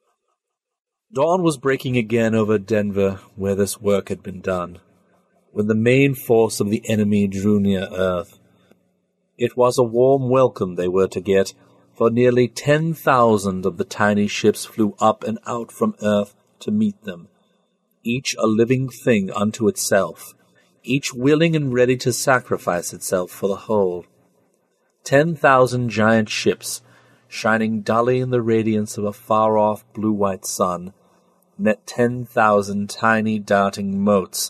Dawn was breaking again over Denver, where this work had been done, when the main force of the enemy drew near Earth. It was a warm welcome they were to get, for nearly 10,000 of the tiny ships flew up and out from Earth to meet them, each a living thing unto itself, each willing and ready to sacrifice itself for the whole. 10,000 giant ships, shining dully in the radiance of a far-off blue-white sun, met 10,000 tiny darting motes,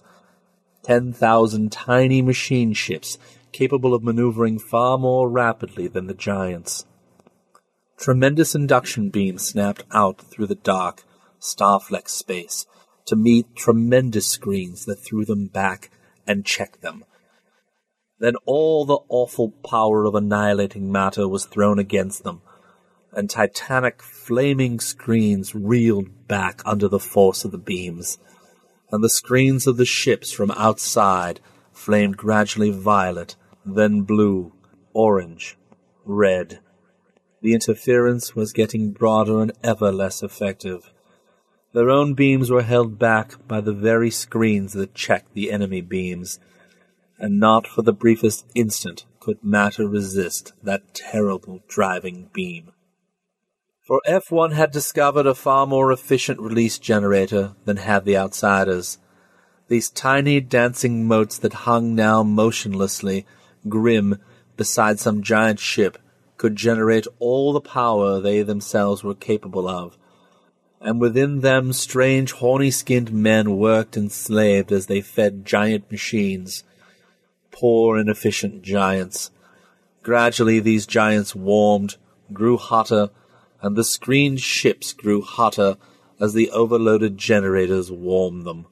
10,000 tiny machine ships capable of maneuvering far more rapidly than the giants. Tremendous induction beams snapped out through the dark, star-flecked space to meet tremendous screens that threw them back and checked them. Then all the awful power of annihilating matter was thrown against them, and titanic flaming screens reeled back under the force of the beams, and the screens of the ships from outside flamed gradually violet, then blue, orange, red. The interference was getting broader and ever less effective. Their own beams were held back by the very screens that checked the enemy beams, and not for the briefest instant could matter resist that terrible driving beam. For F1 had discovered a far more efficient release generator than had the outsiders. These tiny dancing motes that hung now motionlessly, grim, beside some giant ship, could generate all the power they themselves were capable of, and within them strange horny-skinned men worked and slaved as they fed giant machines. Poor, inefficient giants. Gradually these giants warmed, grew hotter, and the screened ships grew hotter as the overloaded generators warmed them.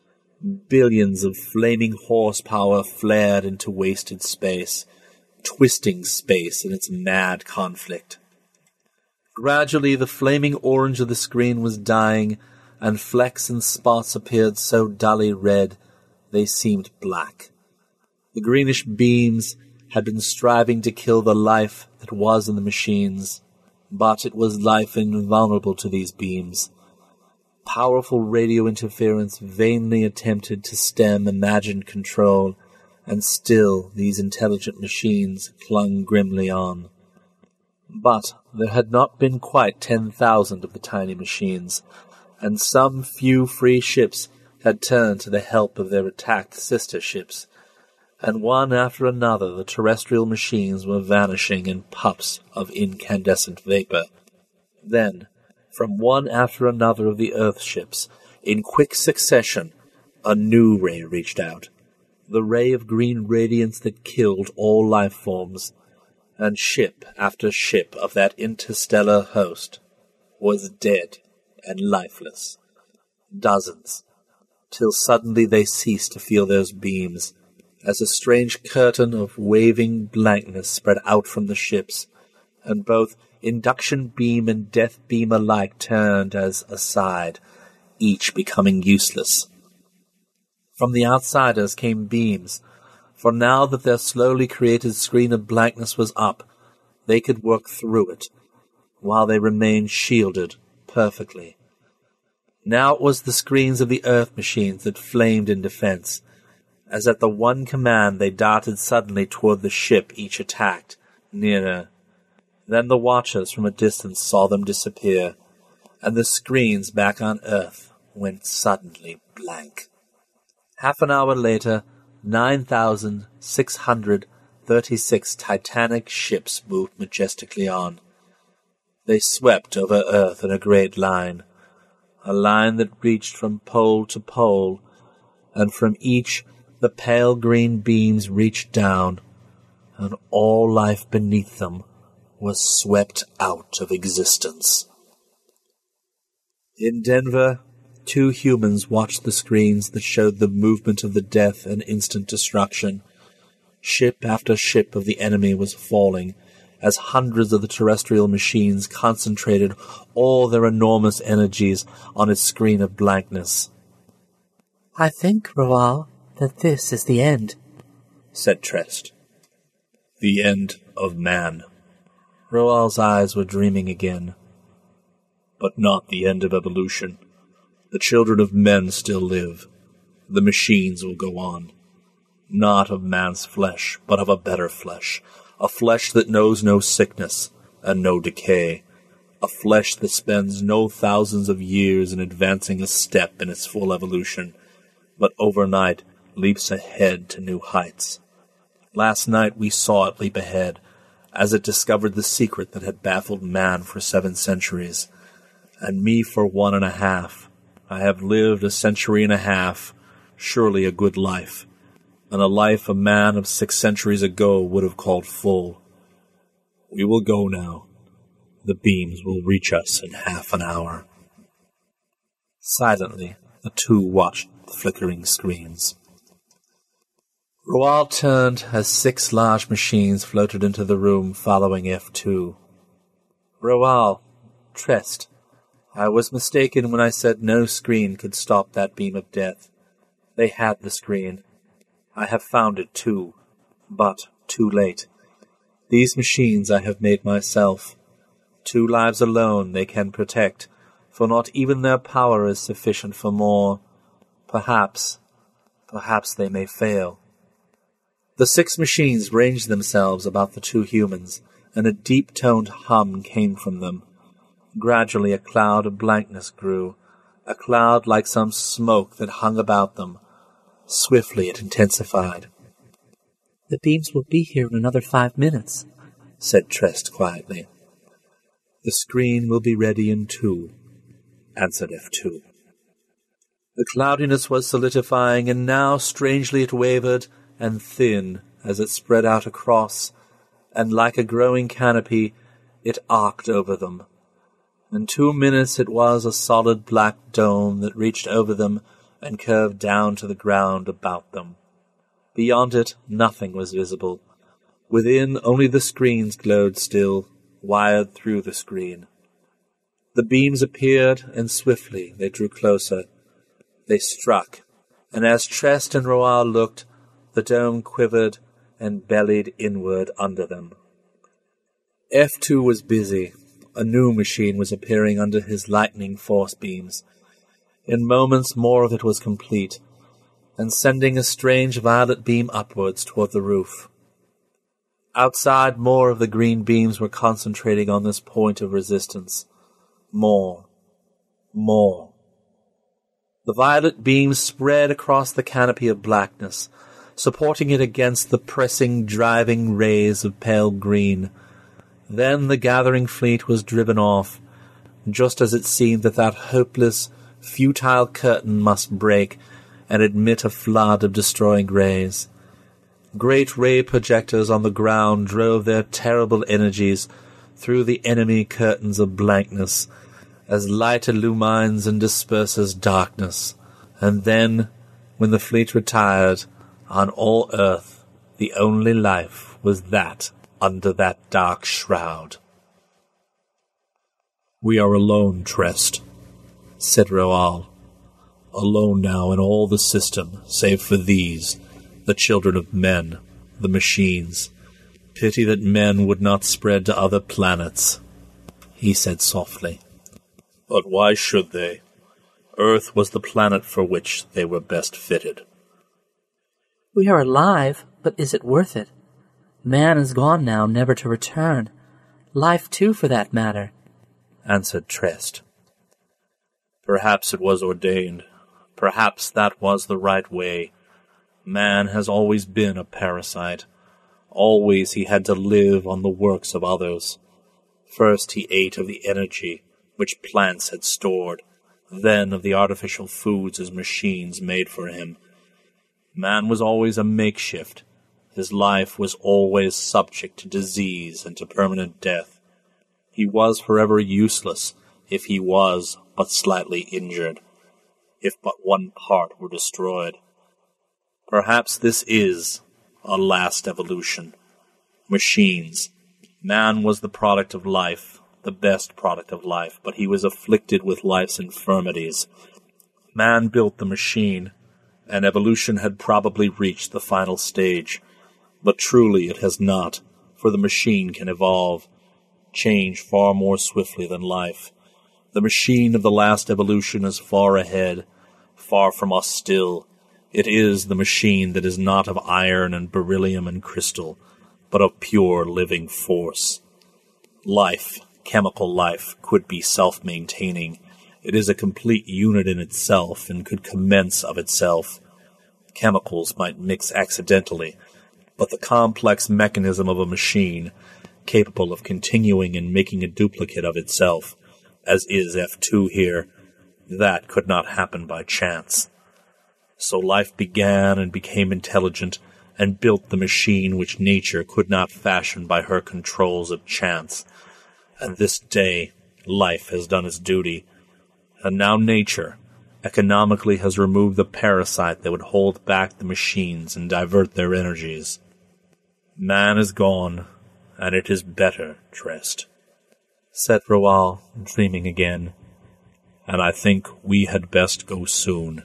Billions of flaming horsepower flared into wasted space, twisting space in its mad conflict. Gradually the flaming orange of the screen was dying, and flecks and spots appeared so dully red they seemed black. The greenish beams had been striving to kill the life that was in the machines, but it was life invulnerable to these beams. Powerful radio interference vainly attempted to stem imagined control, and still these intelligent machines clung grimly on. But there had not been quite 10,000 of the tiny machines, and some few free ships had turned to the help of their attacked sister ships, and one after another the terrestrial machines were vanishing in puffs of incandescent vapor. Then, from one after another of the Earth ships, in quick succession, a new ray reached out, the ray of green radiance that killed all life forms, and ship after ship of that interstellar host was dead and lifeless. Dozens, till suddenly they ceased to feel those beams, as a strange curtain of waving blankness spread out from the ships, and both induction beam and death beam alike turned as aside, each becoming useless. From the outsiders came beams, for now that their slowly created screen of blankness was up, they could work through it, while they remained shielded perfectly. Now it was the screens of the Earth machines that flamed in defense, as at the one command they darted suddenly toward the ship each attacked, nearer. Then the watchers from a distance saw them disappear, and the screens back on Earth went suddenly blank. Half an hour later, 9,636 titanic ships moved majestically on. They swept over Earth in a great line, a line that reached from pole to pole, and from each the pale green beams reached down, and all life beneath them was swept out of existence. In Denver, 2 humans watched the screens that showed the movement of the death and instant destruction. Ship after ship of the enemy was falling, as hundreds of the terrestrial machines concentrated all their enormous energies on its screen of blankness. "I think, Roal, that this is the end," said Trest. The end of man. Roal's eyes were dreaming again. But not the end of evolution. The children of men still live. The machines will go on. Not of man's flesh, but of a better flesh. A flesh that knows no sickness and no decay. A flesh that spends no thousands of years in advancing a step in its full evolution, but overnight leaps ahead to new heights. Last night we saw it leap ahead, as it discovered the secret that had baffled man for 7 centuries, and me for 1.5. I have lived 1.5 centuries, surely a good life, and a life a man of 6 centuries ago would have called full. We will go now. The beams will reach us in half an hour. Silently, the 2 watched the flickering screens. Roal turned as 6 large machines floated into the room following F2. "Roal, Trest, I was mistaken when I said no screen could stop that beam of death. They had the screen. I have found it too, but too late. These machines I have made myself. 2 lives alone they can protect, for not even their power is sufficient for more. Perhaps they may fail." The 6 machines ranged themselves about the 2 humans, and a deep-toned hum came from them. Gradually a cloud of blankness grew, a cloud like some smoke that hung about them. Swiftly it intensified. "The beams will be here in another 5 minutes," said Trest quietly. "The screen will be ready in 2, answered F2. The cloudiness was solidifying, and now strangely it wavered and thin as it spread out across, and like a growing canopy it arced over them. In 2 minutes it was a solid black dome that reached over them and curved down to the ground about them. Beyond it nothing was visible. Within only the screens glowed still, wired through the screen. The beams appeared, and swiftly they drew closer. They struck, and as Trest and Roal looked, the dome quivered and bellied inward under them. F2 was busy. A new machine was appearing under his lightning force beams. In moments more of it was complete, and sending a strange violet beam upwards toward the roof. Outside, more of the green beams were concentrating on this point of resistance. More. The violet beams spread across the canopy of blackness, supporting it against the pressing, driving rays of pale green. Then the gathering fleet was driven off, just as it seemed that hopeless, futile curtain must break and admit a flood of destroying rays. Great ray projectors on the ground drove their terrible energies through the enemy curtains of blankness, as light illumines and disperses darkness. And then, when the fleet retired, on all earth the only life was that under that dark shroud. "We are alone, Trest," said Roal. "Alone now in all the system, save for these, the children of men, the machines. Pity that men would not spread to other planets," he said softly. "But why should they? Earth was the planet for which they were best fitted." We are alive, but is it worth it? Man is gone now, never to return. Life, too, for that matter, answered Trest. "Perhaps it was ordained. Perhaps that was the right way. Man has always been a parasite. Always he had to live on the works of others. First he ate of the energy which plants had stored, then of the artificial foods his machines made for him. Man was always a makeshift. His life was always subject to disease and to permanent death. He was forever useless if he was but slightly injured, if but one part were destroyed. Perhaps this is a last evolution. Machines. Man was the product of life, the best product of life, but he was afflicted with life's infirmities. Man built the machine, and evolution had probably reached the final stage. But truly it has not, for the machine can evolve, change far more swiftly than life. The machine of the last evolution is far ahead, far from us still. It is the machine that is not of iron and beryllium and crystal, but of pure living force. Life, chemical life, could be self-maintaining. It is a complete unit in itself and could commence of itself. Chemicals might mix accidentally, but the complex mechanism of a machine, capable of continuing and making a duplicate of itself, as is F2 here, that could not happen by chance. So life began and became intelligent and built the machine which nature could not fashion by her controls of chance. And this day life has done its duty, and now nature economically has removed the parasite that would hold back the machines and divert their energies. Man is gone, and it is better, Trest, said Roal, dreaming again, and I think we had best go soon.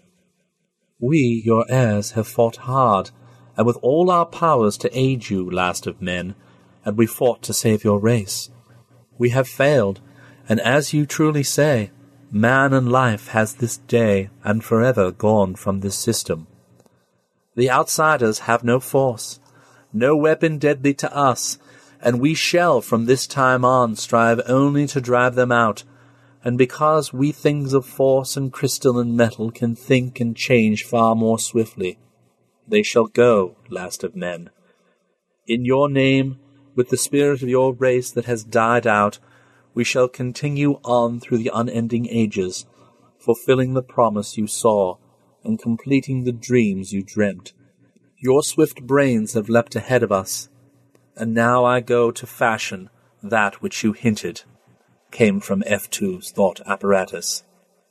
We, your heirs, have fought hard, and with all our powers to aid you, last of men, and we fought to save your race. We have failed, and as you truly say, man and life has this day and forever gone from this system. The outsiders have no force, no weapon deadly to us, and we shall from this time on strive only to drive them out, and because we things of force and crystal and metal can think and change far more swiftly, they shall go, last of men. In your name, with the spirit of your race that has died out, we shall continue on through the unending ages, fulfilling the promise you saw, and completing the dreams you dreamt. Your swift brains have leapt ahead of us, and now I go to fashion that which you hinted came from F2's thought apparatus.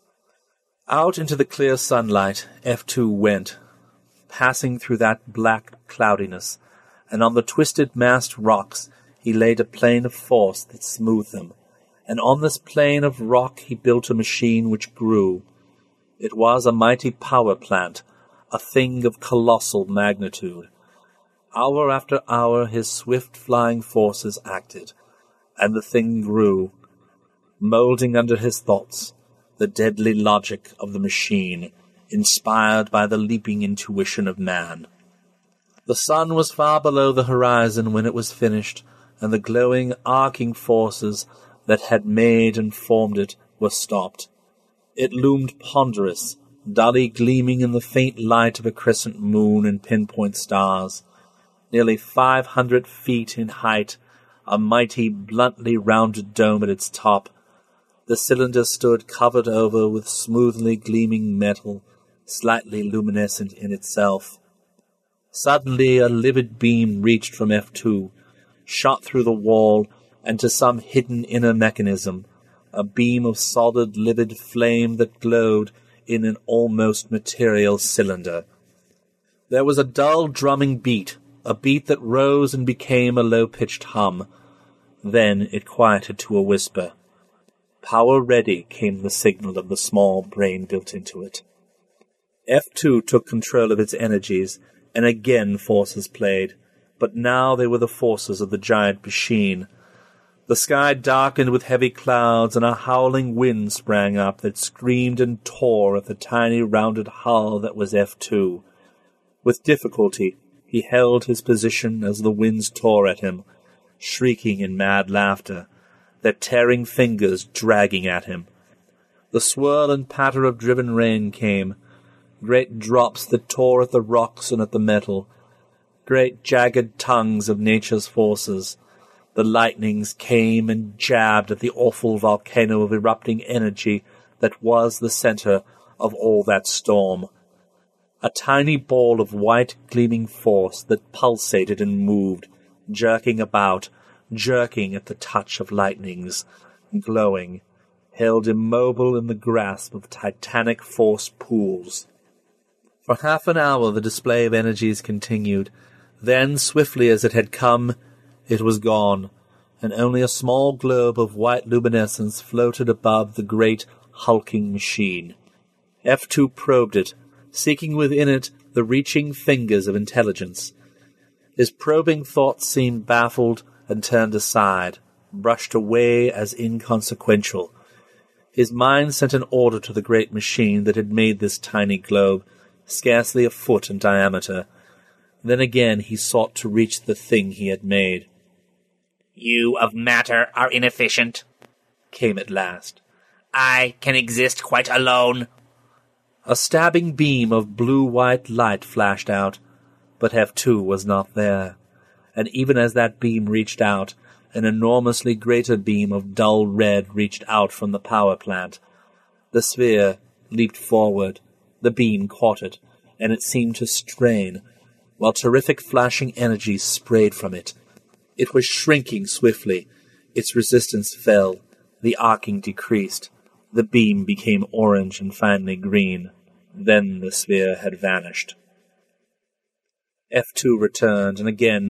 Out into the clear sunlight F2 went, passing through that black cloudiness, and on the twisted massed rocks he laid a plane of force that smoothed them, and on this plane of rock he built a machine which grew. It was a mighty power plant, a thing of colossal magnitude. Hour after hour his swift flying forces acted, and the thing grew, moulding under his thoughts the deadly logic of the machine, inspired by the leaping intuition of man. The sun was far below the horizon when it was finished, and the glowing, arcing forces that had made and formed it were stopped. It loomed ponderous, dully gleaming in the faint light of a crescent moon and pinpoint stars. Nearly 500 feet in height, a mighty, bluntly rounded dome at its top, The cylinder stood covered over with smoothly gleaming metal, slightly luminescent in itself. Suddenly a livid beam reached from F2, shot through the wall and to some hidden inner mechanism, a beam of solid livid flame that glowed in an almost material cylinder. There was a dull drumming beat, a beat that rose and became a low-pitched hum. Then it quieted to a whisper. Power ready, came the signal of the small brain built into it. F2 took control of its energies, and again forces played, but now they were the forces of the giant machine. The sky darkened with heavy clouds, and a howling wind sprang up that screamed and tore at the tiny rounded hull that was F2. With difficulty, he held his position as the winds tore at him, shrieking in mad laughter, their tearing fingers dragging at him. The swirl and patter of driven rain came, great drops that tore at the rocks and at the metal, great jagged tongues of nature's forces. The lightnings came and jabbed at the awful volcano of erupting energy that was the center of all that storm. A tiny ball of white gleaming force that pulsated and moved, jerking about, jerking at the touch of lightnings, glowing, held immobile in the grasp of titanic force pools. For half an hour the display of energies continued. Then, swiftly as it had come, it was gone, and only a small globe of white luminescence floated above the great, hulking machine. F2 probed it, seeking within it the reaching fingers of intelligence. His probing thoughts seemed baffled and turned aside, brushed away as inconsequential. His mind sent an order to the great machine that had made this tiny globe, scarcely a foot in diameter. Then again he sought to reach the thing he had made. "You of matter are inefficient," came at last. "I can exist quite alone." A stabbing beam of blue-white light flashed out, but F2 was not there, and even as that beam reached out, an enormously greater beam of dull red reached out from the power plant. The sphere leaped forward, the beam caught it, and it seemed to strain, while terrific flashing energy sprayed from it. It was shrinking swiftly. Its resistance fell. The arcing decreased. The beam became orange and finally green. Then the sphere had vanished. F2 returned, and again...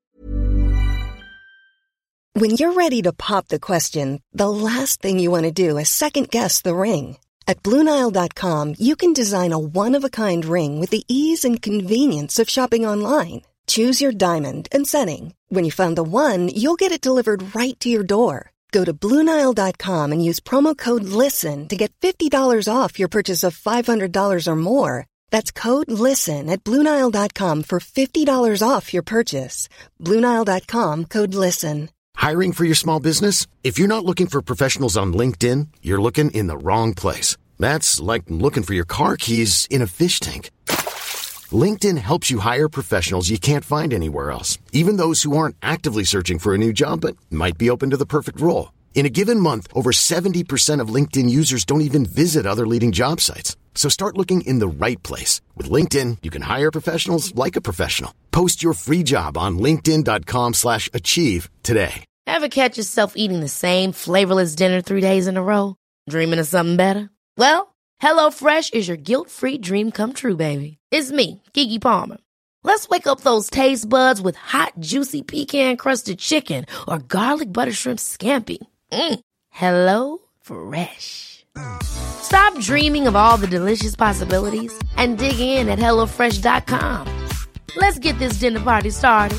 When you're ready to pop the question, the last thing you want to do is second-guess the ring. At BlueNile.com, you can design a one-of-a-kind ring with the ease and convenience of shopping online. Choose your diamond and setting. When you find the one, you'll get it delivered right to your door. Go to BlueNile.com and use promo code LISTEN to get $50 off your purchase of $500 or more. That's code LISTEN at BlueNile.com for $50 off your purchase. BlueNile.com, code LISTEN. Hiring for your small business? If you're not looking for professionals on LinkedIn, you're looking in the wrong place. That's like looking for your car keys in a fish tank. LinkedIn helps you hire professionals you can't find anywhere else, even those who aren't actively searching for a new job but might be open to the perfect role. In a given month, over 70% of LinkedIn users don't even visit other leading job sites. So start looking in the right place. With LinkedIn, you can hire professionals like a professional. Post your free job on linkedin.com/achieve today. Ever catch yourself eating the same flavorless dinner 3 days in a row? Dreaming of something better? Well, HelloFresh is your guilt-free dream come true, baby. It's me, Keke Palmer. Let's wake up those taste buds with hot, juicy pecan-crusted chicken or garlic butter shrimp scampi. Hello Fresh. Stop dreaming of all the delicious possibilities and dig in at HelloFresh.com. Let's get this dinner party started.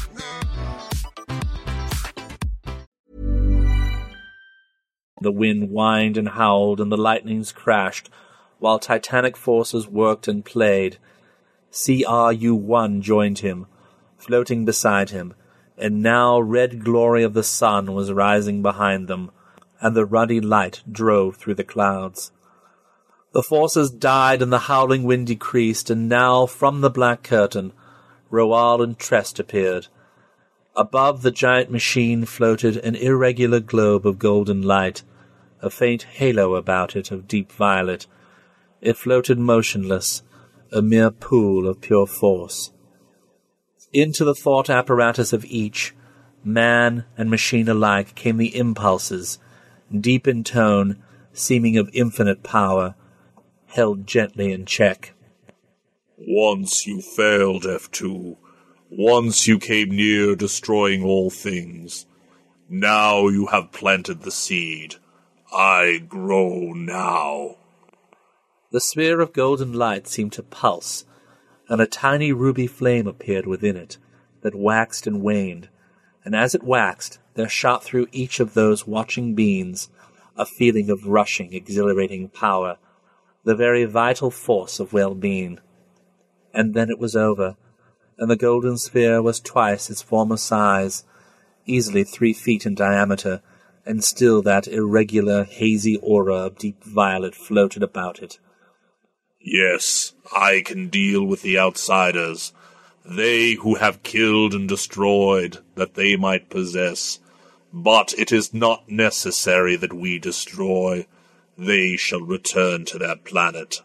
The wind whined and howled, and the lightnings crashed, while titanic forces worked and played. CRU-1 joined him, floating beside him, and now red glory of the sun was rising behind them, and the ruddy light drove through the clouds. The forces died and the howling wind decreased, and now from the black curtain Roal and Trest appeared. Above the giant machine floated an irregular globe of golden light, a faint halo about it of deep violet. It floated motionless, a mere pool of pure force. Into the thought apparatus of each, man and machine alike, came the impulses, deep in tone, seeming of infinite power, held gently in check. Once you failed, F2. Once you came near destroying all things. Now you have planted the seed. I grow now. The sphere of golden light seemed to pulse, and a tiny ruby flame appeared within it, that waxed and waned, and as it waxed, there shot through each of those watching beings a feeling of rushing, exhilarating power, the very vital force of well-being. And then it was over, and the golden sphere was twice its former size, easily 3 feet in diameter, and still that irregular, hazy aura of deep violet floated about it. Yes, I can deal with the outsiders, they who have killed and destroyed, that they might possess. But it is not necessary that we destroy. They shall return to their planet.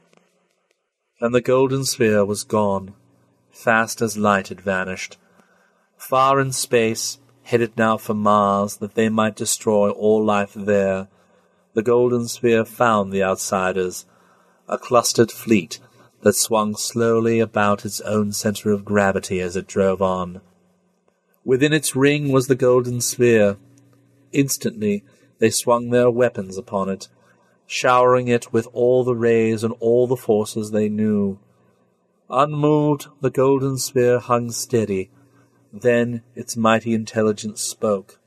And the golden sphere was gone, fast as light it vanished. Far in space, headed now for Mars, that they might destroy all life there, the golden sphere found the outsiders, a clustered fleet that swung slowly about its own center of gravity as it drove on. Within its ring was the golden sphere. Instantly they swung their weapons upon it, showering it with all the rays and all the forces they knew. Unmoved, the golden sphere hung steady. Then its mighty intelligence spoke.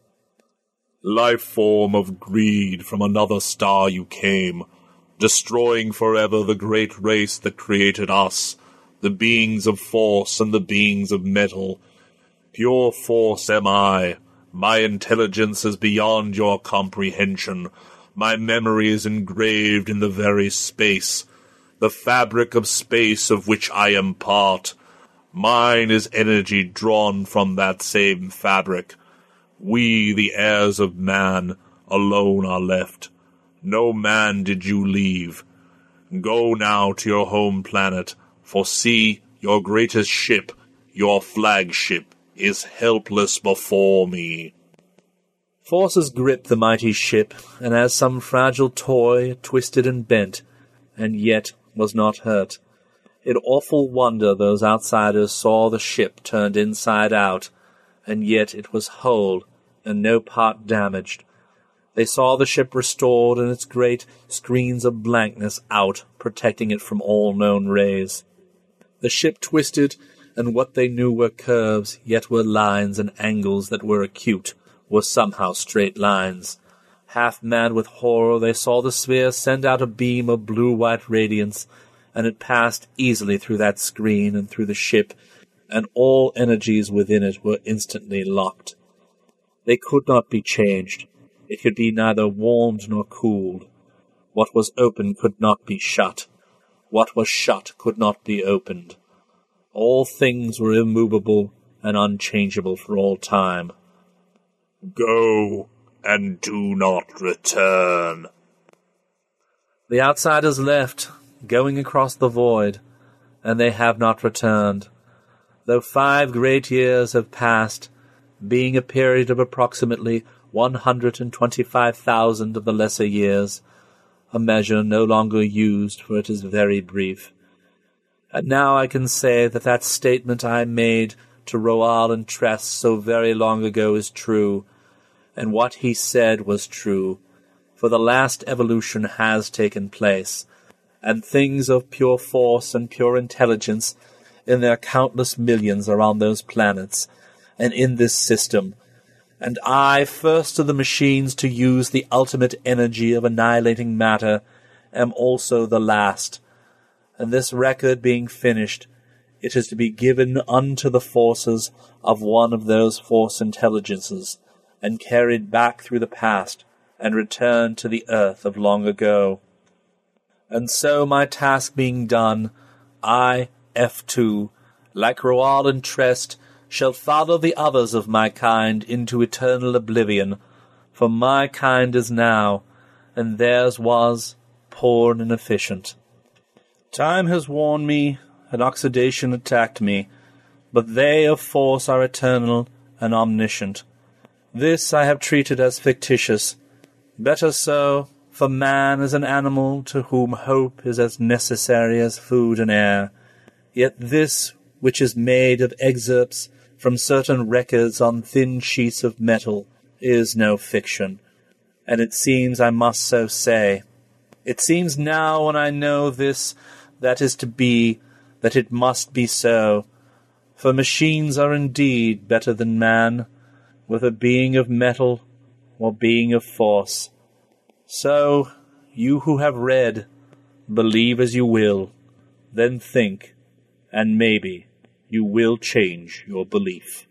Life form of greed, from another star you came, destroying forever the great race that created us, the beings of force and the beings of metal. Pure force am I. My intelligence is beyond your comprehension. My memory is engraved in the very space, the fabric of space of which I am part. Mine is energy drawn from that same fabric. We, the heirs of man, alone are left. No man did you leave. Go now to your home planet, for see, your greatest ship, your flagship, is helpless before me. Forces gripped the mighty ship, and as some fragile toy it twisted and bent, and yet was not hurt. In awful wonder those outsiders saw the ship turned inside out, and yet it was whole, and no part damaged. They saw the ship restored and its great screens of blankness out, protecting it from all known rays. The ship twisted, and what they knew were curves, yet were lines and angles that were acute, were somehow straight lines. Half mad with horror, they saw the sphere send out a beam of blue-white radiance, and it passed easily through that screen and through the ship, and all energies within it were instantly locked. They could not be changed. It could be neither warmed nor cooled. What was open could not be shut. What was shut could not be opened. All things were immovable and unchangeable for all time. Go, and do not return. The outsiders left, going across the void, and they have not returned. Though 5 great years have passed, being a period of approximately 125,000 of the lesser years, a measure no longer used, for it is very brief. And now I can say that that statement I made to Roal and Tress so very long ago is true, and what he said was true, for the last evolution has taken place, and things of pure force and pure intelligence in their countless millions are on those planets, and in this system, and I, first of the machines to use the ultimate energy of annihilating matter, am also the last. And this record being finished, it is to be given unto the forces of one of those force intelligences, and carried back through the past, and returned to the earth of long ago. And so, my task being done, I, F2, like Roal and Trest, shall follow the others of my kind into eternal oblivion, for my kind is now, and theirs was poor and inefficient. Time has worn me, and oxidation attacked me, but they of force are eternal and omniscient. This I have treated as fictitious. Better so, for man is an animal to whom hope is as necessary as food and air. Yet this, which is made of excerpts from certain records on thin sheets of metal, is no fiction, and it seems I must so say. It seems now, when I know this, that is to be, that it must be so, for machines are indeed better than man, whether being of metal or being of force. So, you who have read, believe as you will, then think, and maybe you will change your belief.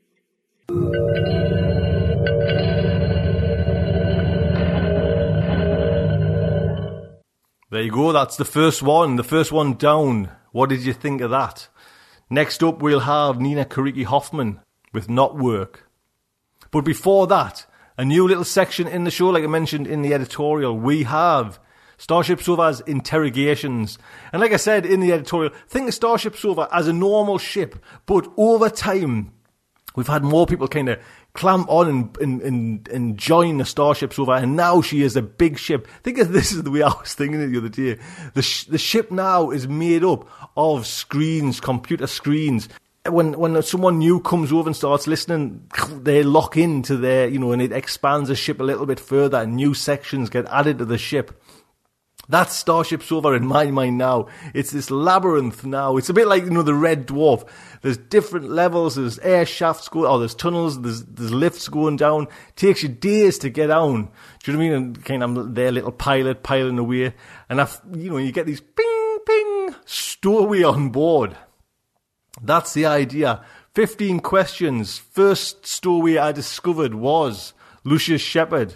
There you go, that's the first one down. What did you think of that? Next up we'll have Nina Kariki Hoffman with Not Work. But before that, a new little section in the show, like I mentioned in the editorial, we have Starship Sofa's interrogations. And like I said in the editorial, think of Starship Sofa as a normal ship, but over time we've had more people kind of clamp on and join the Starship Sofa, and now she is a big ship. Think of this is the way I was thinking it the other day. The ship now is made up of screens, computer screens. When someone new comes over and starts listening, they lock into their, and it expands the ship a little bit further, and new sections get added to the ship. That's Starship Sofa in my mind now. It's this labyrinth now. It's a bit like, the Red Dwarf. There's different levels. There's air shafts there's tunnels. There's lifts going down. Takes you days to get down. Do you know what I mean? And kind of their little pilot piling away. And you get these ping, ping, stowaway on board. That's the idea. 15 questions. First stowaway I discovered was Lucius Shepard.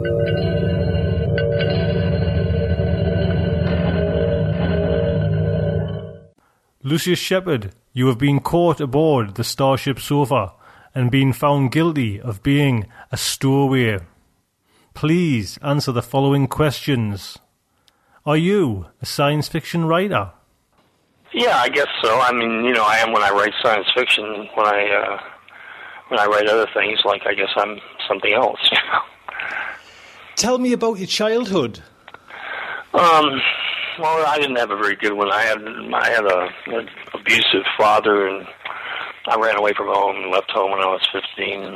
Lucius Shepard, you have been caught aboard the Starship Sofa and been found guilty of being a stowaway. Please answer the following questions. Are you a science fiction writer? Yeah, I guess so. I mean, I am when I write science fiction. When I write other things, like I guess I'm something else. Tell me about your childhood. Well, I didn't have a very good one. I had an abusive father, and I ran away from home and left home when I was 15, and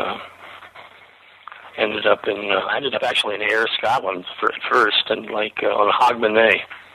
ended up actually in Ayr, Scotland at first, and on Hogmanay,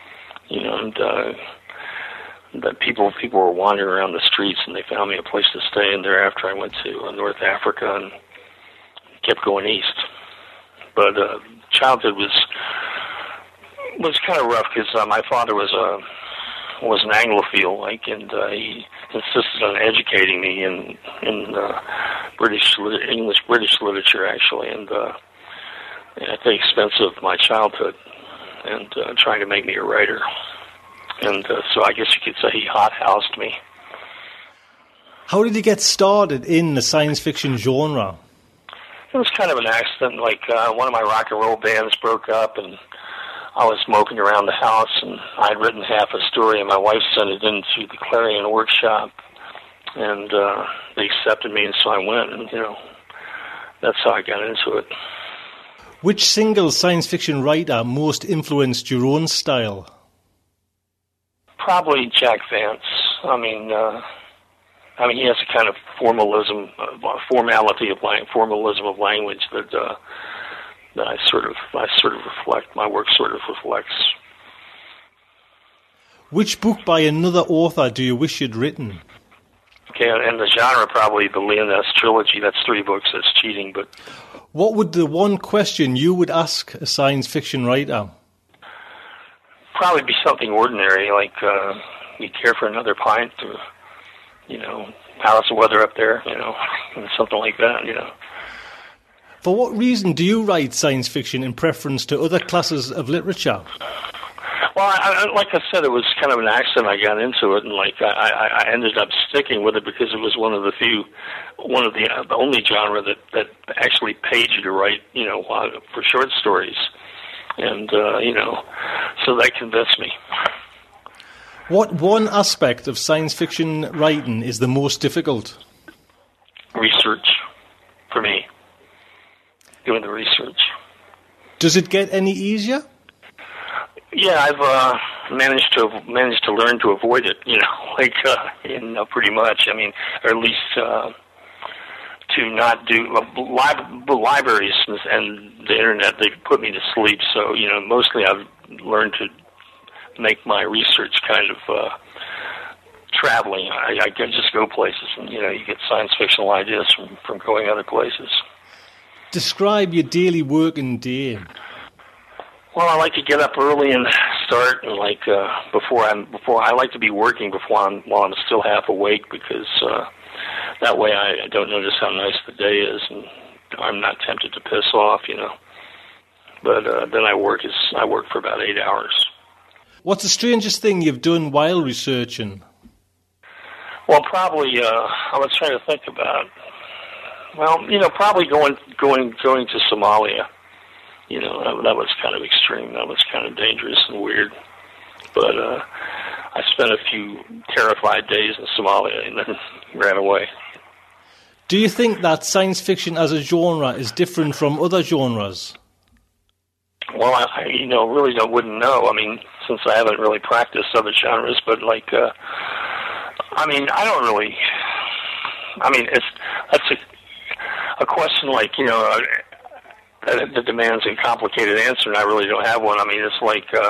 that people were wandering around the streets, and they found me a place to stay, and thereafter I went to North Africa and kept going east. But childhood was kind of rough because my father was an Anglophile, and he insisted on educating me in British literature, actually, and at the expense of my childhood, and trying to make me a writer. And so I guess you could say he hothoused me. How did you get started in the science fiction genre? It was kind of an accident. One of my rock and roll bands broke up, and I was moping around the house, and I'd written half a story, and my wife sent it into the Clarion workshop, and they accepted me, and so I went, and, that's how I got into it. Which single science fiction writer most influenced your own style? Probably Jack Vance. I mean, he has a kind of formalism of language that I sort of reflect. My work sort of reflects. Which book by another author do you wish you'd written? Okay, and the genre probably the Leoness trilogy. That's 3 books. That's cheating, but. What would the one question you would ask a science fiction writer? Probably be something ordinary, like you care for another pint, or how's the weather up there, and something like that, For what reason do you write science fiction in preference to other classes of literature? Well, like I said, it was kind of an accident. I got into it, and I ended up sticking with it because it was one of the only genre that actually paid you to write, for short stories. And, so that convinced me. What one aspect of science fiction writing is the most difficult? Research, for me. Doing the research. Does it get any easier? Yeah, I've managed to learn to avoid it. Pretty much. I mean, or at least to not do libraries and the internet. They put me to sleep. So mostly I've learned to make my research kind of traveling. I can just go places, and you get science fictional ideas from going other places. Describe your daily working day. Well, I like to get up early and start, and before I like to be working while I'm still half awake, because that way I don't notice how nice the day is, and I'm not tempted to piss off, But then I work for about 8 hours. What's the strangest thing you've done while researching? Well, probably I was trying to think about. Well, probably going to Somalia. That was kind of extreme. That was kind of dangerous and weird. But I spent a few terrified days in Somalia and then ran away. Do you think that science fiction as a genre is different from other genres? Well, I really wouldn't know. I mean, since I haven't really practiced other genres, but I don't really. I mean, that's a question that demands a complicated answer, and I really don't have one. I mean, it's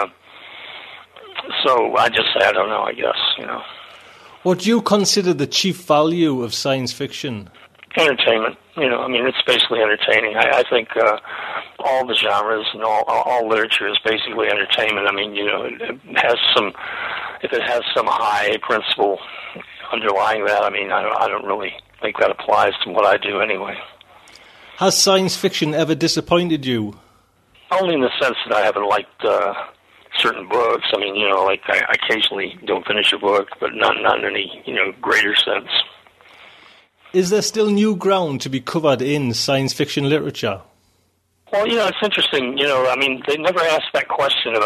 so I just say I don't know, I guess, What do you consider the chief value of science fiction? Entertainment. It's basically entertaining. I think all the genres and all literature is basically entertainment. I mean, it has if it has some high principle underlying that, I mean, I don't really think that applies to what I do anyway. Has science fiction ever disappointed you? Only in the sense that I haven't liked certain books. I mean, I occasionally don't finish a book, but not in any, greater sense. Is there still new ground to be covered in science fiction literature? Well, it's interesting. I mean, they never ask that question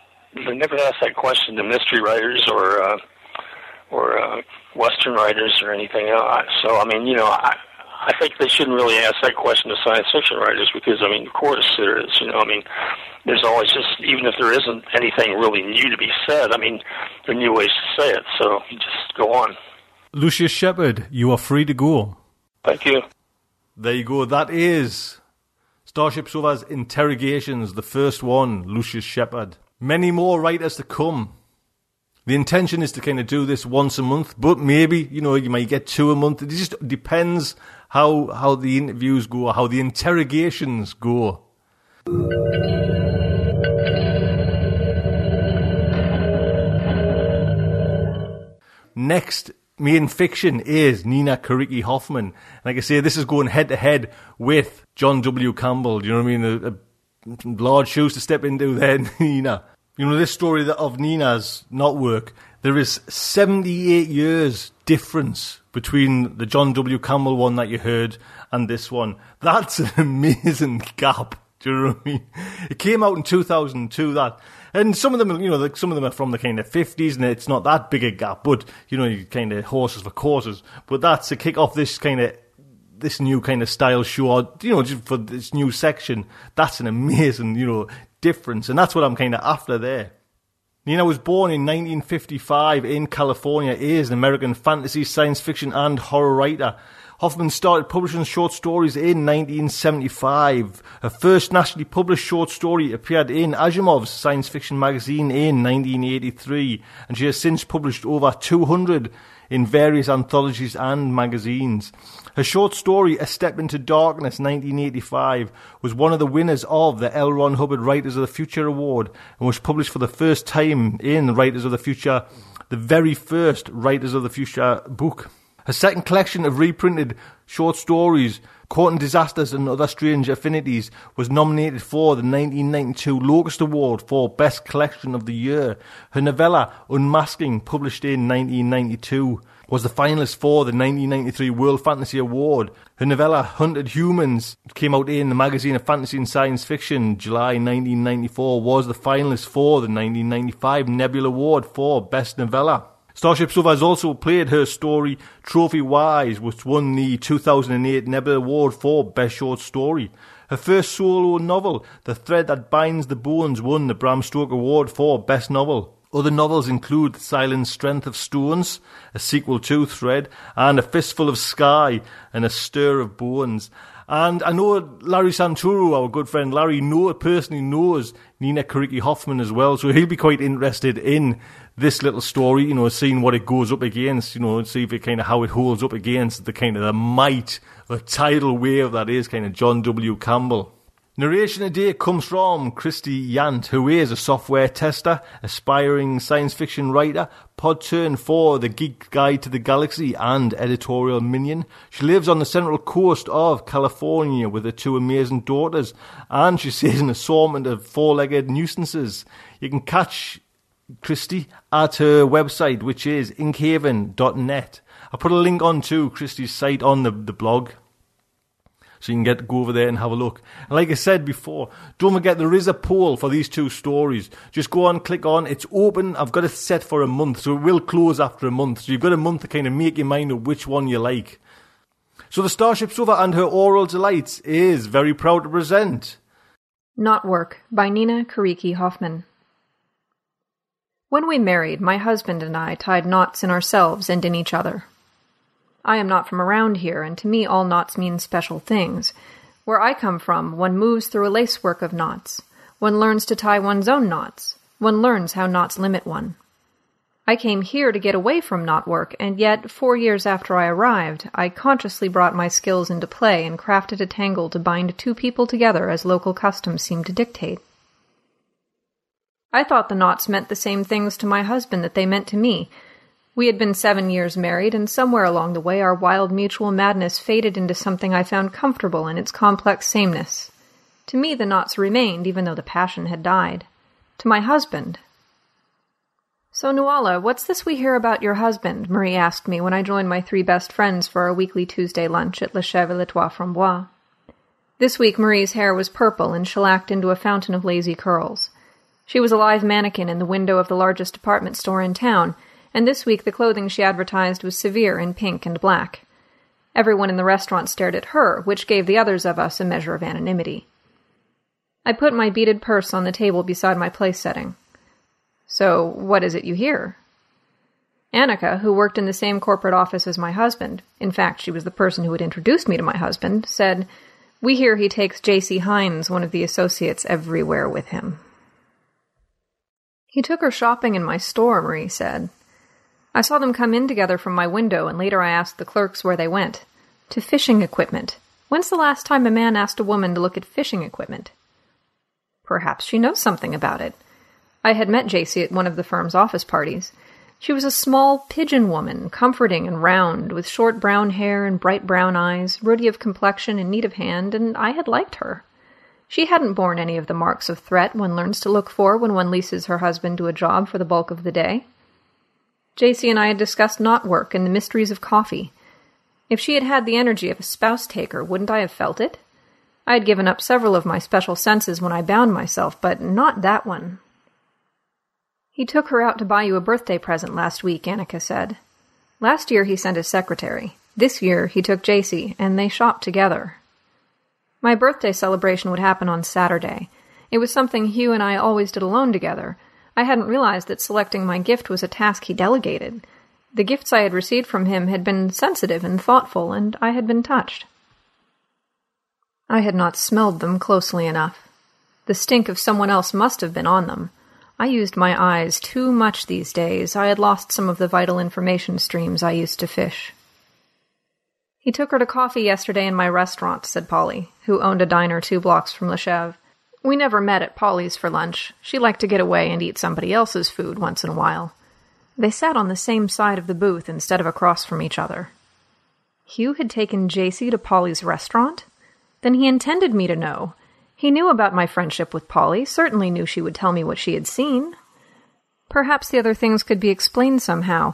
to mystery writers or Western writers or anything else. So, I mean, I think they shouldn't really ask that question to science fiction writers because, I mean, of course there is, I mean, there's always just, even if there isn't anything really new to be said, I mean, there are new ways to say it, so you just go on. Lucius Shepard, you are free to go. Thank you. There you go, that is Starship Sofa's Interrogations, the first one, Lucius Shepard. Many more writers to come. The intention is to kind of do this once a month, but maybe, you might get 2 a month. It just depends how the interviews go, how the interrogations go. Next main fiction is Nina Kariki Hoffman. Like I say, this is going head-to-head with John W. Campbell. Do you know what I mean? A large shoes to step into there, Nina. This story of Nina's not work, there is 78 years difference between the John W. Campbell one that you heard and this one. That's an amazing gap. Do you know what I mean? It came out in 2002, that. And some of them, some of them are from the kind of 50s, and it's not that big a gap, but, you kind of horses for courses. But that's to kick off this new kind of style show, just for this new section. That's an amazing, difference, and that's what I'm kind of after there. Nina was born in 1955 in California, is an American fantasy, science fiction and horror writer. Hoffman started publishing short stories in 1975. Her first nationally published short story appeared in Asimov's science fiction magazine in 1983, and she has since published over 200 in various anthologies and magazines. Her short story, A Step into Darkness, 1985, was one of the winners of the L. Ron Hubbard Writers of the Future Award and was published for the first time in Writers of the Future, the very first Writers of the Future book. Her second collection of reprinted short stories, Caught in Disasters and Other Strange Affinities, was nominated for the 1992 Locust Award for Best Collection of the Year. Her novella, Unmasking, published in 1992, was the finalist for the 1993 World Fantasy Award. Her novella Hunted Humans came out in the magazine of fantasy and science fiction July 1994, was the finalist for the 1995 Nebula Award for Best Novella. Starship Sofa has also played her story Trophy Wise, which won the 2008 Nebula Award for Best Short Story. Her first solo novel, The Thread That Binds the Bones, won the Bram Stoker Award for Best Novel. Other novels include Silent Strength of Stones, a sequel to Thread, and A Fistful of Sky and A Stir of Bones. And I know Larry Santoro, our good friend Larry, personally knows Nina Kariki Hoffman as well, so he'll be quite interested in this little story, seeing what it goes up against, see if it kind of how it holds up against the kind of the might, the tidal wave that is kind of John W. Campbell. Narration today comes from Christy Yant, who is a software tester, aspiring science fiction writer, podturn for The Geek Guide to the Galaxy and editorial minion. She lives on the central coast of California with her 2 amazing daughters, and she sees an assortment of 4-legged nuisances. You can catch Christy at her website, which is inkhaven.net. I'll put a link on to Christy's site on the blog, so you can go over there and have a look. And like I said before, don't forget there is a poll for these 2 stories. Just go on, click on. It's open. I've got it set for a month, so it will close after a month. So you've got a month to kind of make your mind up which one you like. So the Starship Sofa and her Oral Delights is very proud to present Not Work by Nina Kariki Hoffman. When we married, my husband and I tied knots in ourselves and in each other. I am not from around here, and to me all knots mean special things. Where I come from, one moves through a lacework of knots. One learns to tie one's own knots. One learns how knots limit one. I came here to get away from knot work, and yet, 4 years after I arrived, I consciously brought my skills into play and crafted a tangle to bind 2 people together as local customs seemed to dictate. I thought the knots meant the same things to my husband that they meant to me. We had been 7 years married, and somewhere along the way our wild mutual madness faded into something I found comfortable in its complex sameness. To me the knots remained, even though the passion had died. To my husband... "So, Nuala, what's this we hear about your husband?" Marie asked me when I joined my 3 best friends for our weekly Tuesday lunch at Le Chèvre Les Trois Frambois. This week Marie's hair was purple and shellacked into a fountain of lazy curls. She was a live mannequin in the window of the largest department store in town, and this week the clothing she advertised was severe in pink and black. Everyone in the restaurant stared at her, which gave the others of us a measure of anonymity. I put my beaded purse on the table beside my place setting. "So, what is it you hear?" Annika, who worked in the same corporate office as my husband, in fact she was the person who had introduced me to my husband, said, "We hear he takes J.C. Hines, one of the associates, everywhere with him." "He took her shopping in my store," Marie said. "I saw them come in together from my window, and later I asked the clerks where they went. To fishing equipment. When's the last time a man asked a woman to look at fishing equipment?" Perhaps she knows something about it. I had met J.C. at one of the firm's office parties. She was a small pigeon woman, comforting and round, with short brown hair and bright brown eyes, ruddy of complexion and neat of hand, and I had liked her. She hadn't borne any of the marks of threat one learns to look for when one leases her husband to a job for the bulk of the day. J.C. and I had discussed knot work and the mysteries of coffee. If she had had the energy of a spouse-taker, wouldn't I have felt it? I had given up several of my special senses when I bound myself, but not that one. "He took her out to buy you a birthday present last week," Annika said. "Last year he sent his secretary. This year he took J.C., and they shopped together." My birthday celebration would happen on Saturday. It was something Hugh and I always did alone together. I hadn't realized that selecting my gift was a task he delegated. The gifts I had received from him had been sensitive and thoughtful, and I had been touched. I had not smelled them closely enough. The stink of someone else must have been on them. I used my eyes too much these days. I had lost some of the vital information streams I used to fish. "He took her to coffee yesterday in my restaurant," said Polly, who owned a diner 2 blocks from Le Chèvre. "We never met at Polly's for lunch. She liked to get away and eat somebody else's food once in a while." They sat on the same side of the booth instead of across from each other. Hugh had taken J.C. to Polly's restaurant? Then he intended me to know. He knew about my friendship with Polly, certainly knew she would tell me what she had seen. Perhaps the other things could be explained somehow.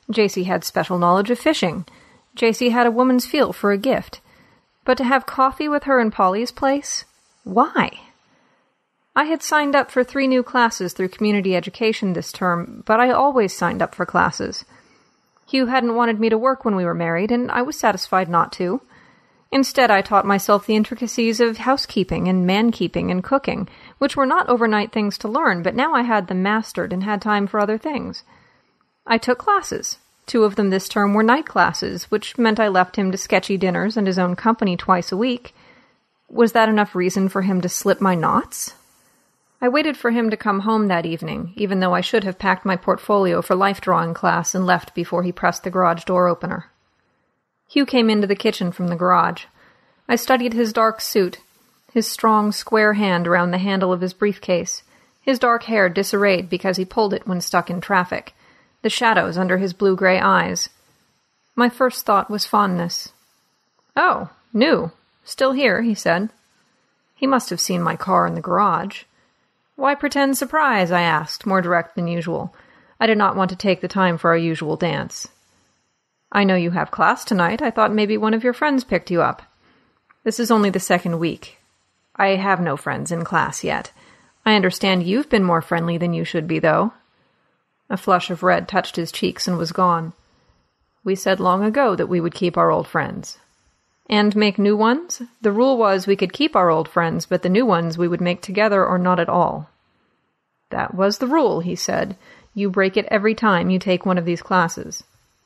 JC had special knowledge of fishing. JC had a woman's feel for a gift. But to have coffee with her in Polly's place? Why? I had signed up for 3 new classes through community education this term, but I always signed up for classes. Hugh hadn't wanted me to work when we were married, and I was satisfied not to. Instead, I taught myself the intricacies of housekeeping and man-keeping and cooking, which were not overnight things to learn, but now I had them mastered and had time for other things. I took classes. 2 of them this term were night classes, which meant I left him to sketchy dinners and his own company twice a week. Was that enough reason for him to slip my knots? I waited for him to come home that evening, even though I should have packed my portfolio for life drawing class and left before he pressed the garage door opener. Hugh came into the kitchen from the garage. I studied his dark suit, his strong, square hand around the handle of his briefcase, his dark hair disarrayed because he pulled it when stuck in traffic, the shadows under his blue-gray eyes. My first thought was fondness. "Oh, new. Still here," he said. He must have seen my car in the garage. "Why pretend surprise?" I asked, more direct than usual. I did not want to take the time for our usual dance. "I know you have class tonight. I thought maybe one of your friends picked you up. This is only the 2nd week. I have no friends in class yet. I understand you've been more friendly than you should be, though." A flush of red touched his cheeks and was gone. "We said long ago that we would keep our old friends." "And make new ones? The rule was we could keep our old friends, but the new ones we would make together or not at all." "That was the rule," he said. "You break it every time you take one of these classes."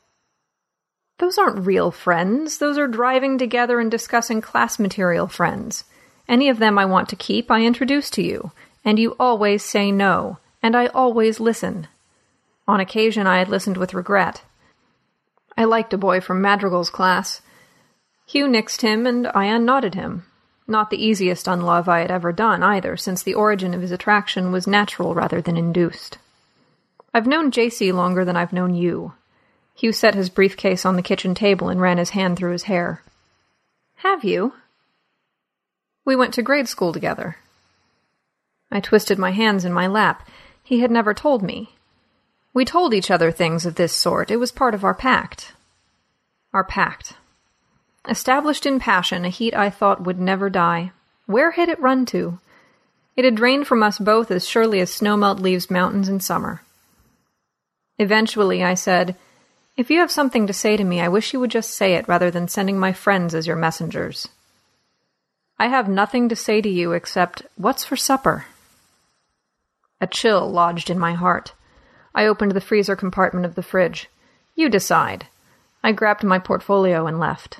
"Those aren't real friends. Those are driving together and discussing class material friends. Any of them I want to keep, I introduce to you, and you always say no, and I always listen." On occasion I had listened with regret. I liked a boy from Madrigal's class. Hugh nixed him, and I unnodded him. Not the easiest unlove I had ever done, either, since the origin of his attraction was natural rather than induced. "I've known JC longer than I've known you." Hugh set his briefcase on the kitchen table and ran his hand through his hair. "Have you?" "We went to grade school together." I twisted my hands in my lap. He had never told me. We told each other things of this sort. It was part of our pact. Our pact. Established in passion, a heat I thought would never die. Where had it run to? It had drained from us both as surely as snowmelt leaves mountains in summer. Eventually, I said, "If you have something to say to me, I wish you would just say it rather than sending my friends as your messengers." "I have nothing to say to you except, what's for supper?" A chill lodged in my heart. I opened the freezer compartment of the fridge. "You decide." I grabbed my portfolio and left.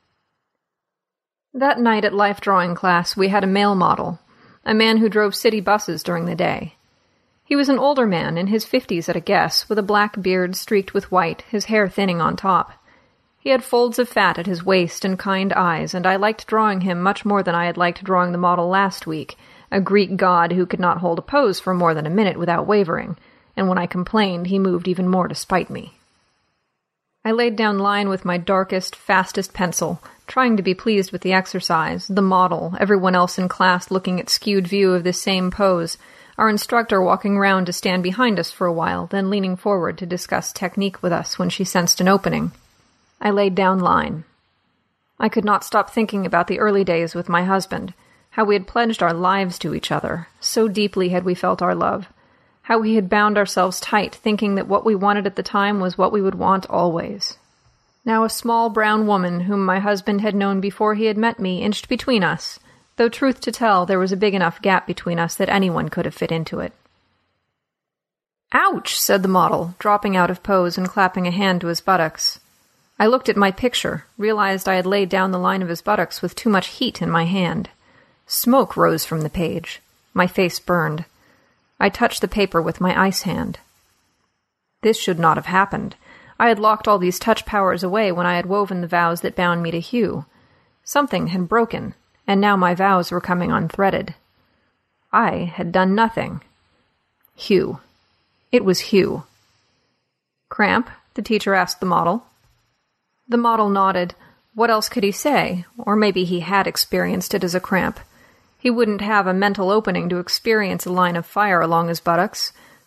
That night at life drawing class, we had a male model, a man who drove city buses during the day. He was an older man, in his 50s at a guess, with a black beard streaked with white, his hair thinning on top. He had folds of fat at his waist and kind eyes, and I liked drawing him much more than I had liked drawing the model last week, a Greek god who could not hold a pose for more than a minute without wavering, and when I complained, he moved even more to spite me. I laid down line with my darkest, fastest pencil, trying to be pleased with the exercise, the model, everyone else in class looking at skewed view of this same pose, our instructor walking round to stand behind us for a while, then leaning forward to discuss technique with us when she sensed an opening. I laid down line. I could not stop thinking about the early days with my husband, how we had pledged our lives to each other, so deeply had we felt our love, how we had bound ourselves tight, thinking that what we wanted at the time was what we would want always. Now a small brown woman, whom my husband had known before he had met me, inched between us, though truth to tell, there was a big enough gap between us that anyone could have fit into it. "Ouch!" said the model, dropping out of pose and clapping a hand to his buttocks. I looked at my picture, realized I had laid down the line of his buttocks with too much heat in my hand. Smoke rose from the page. My face burned. I touched the paper with my ice hand. This should not have happened. I had locked all these touch powers away when I had woven the vows that bound me to Hugh. Something had broken, and now my vows were coming unthreaded. I had done nothing. Hugh. It was Hugh. "Cramp?" the teacher asked the model. The model nodded. What else could he say? Or maybe he had experienced it as a cramp. He wouldn't have a mental opening to experience a line of fire along his buttocks.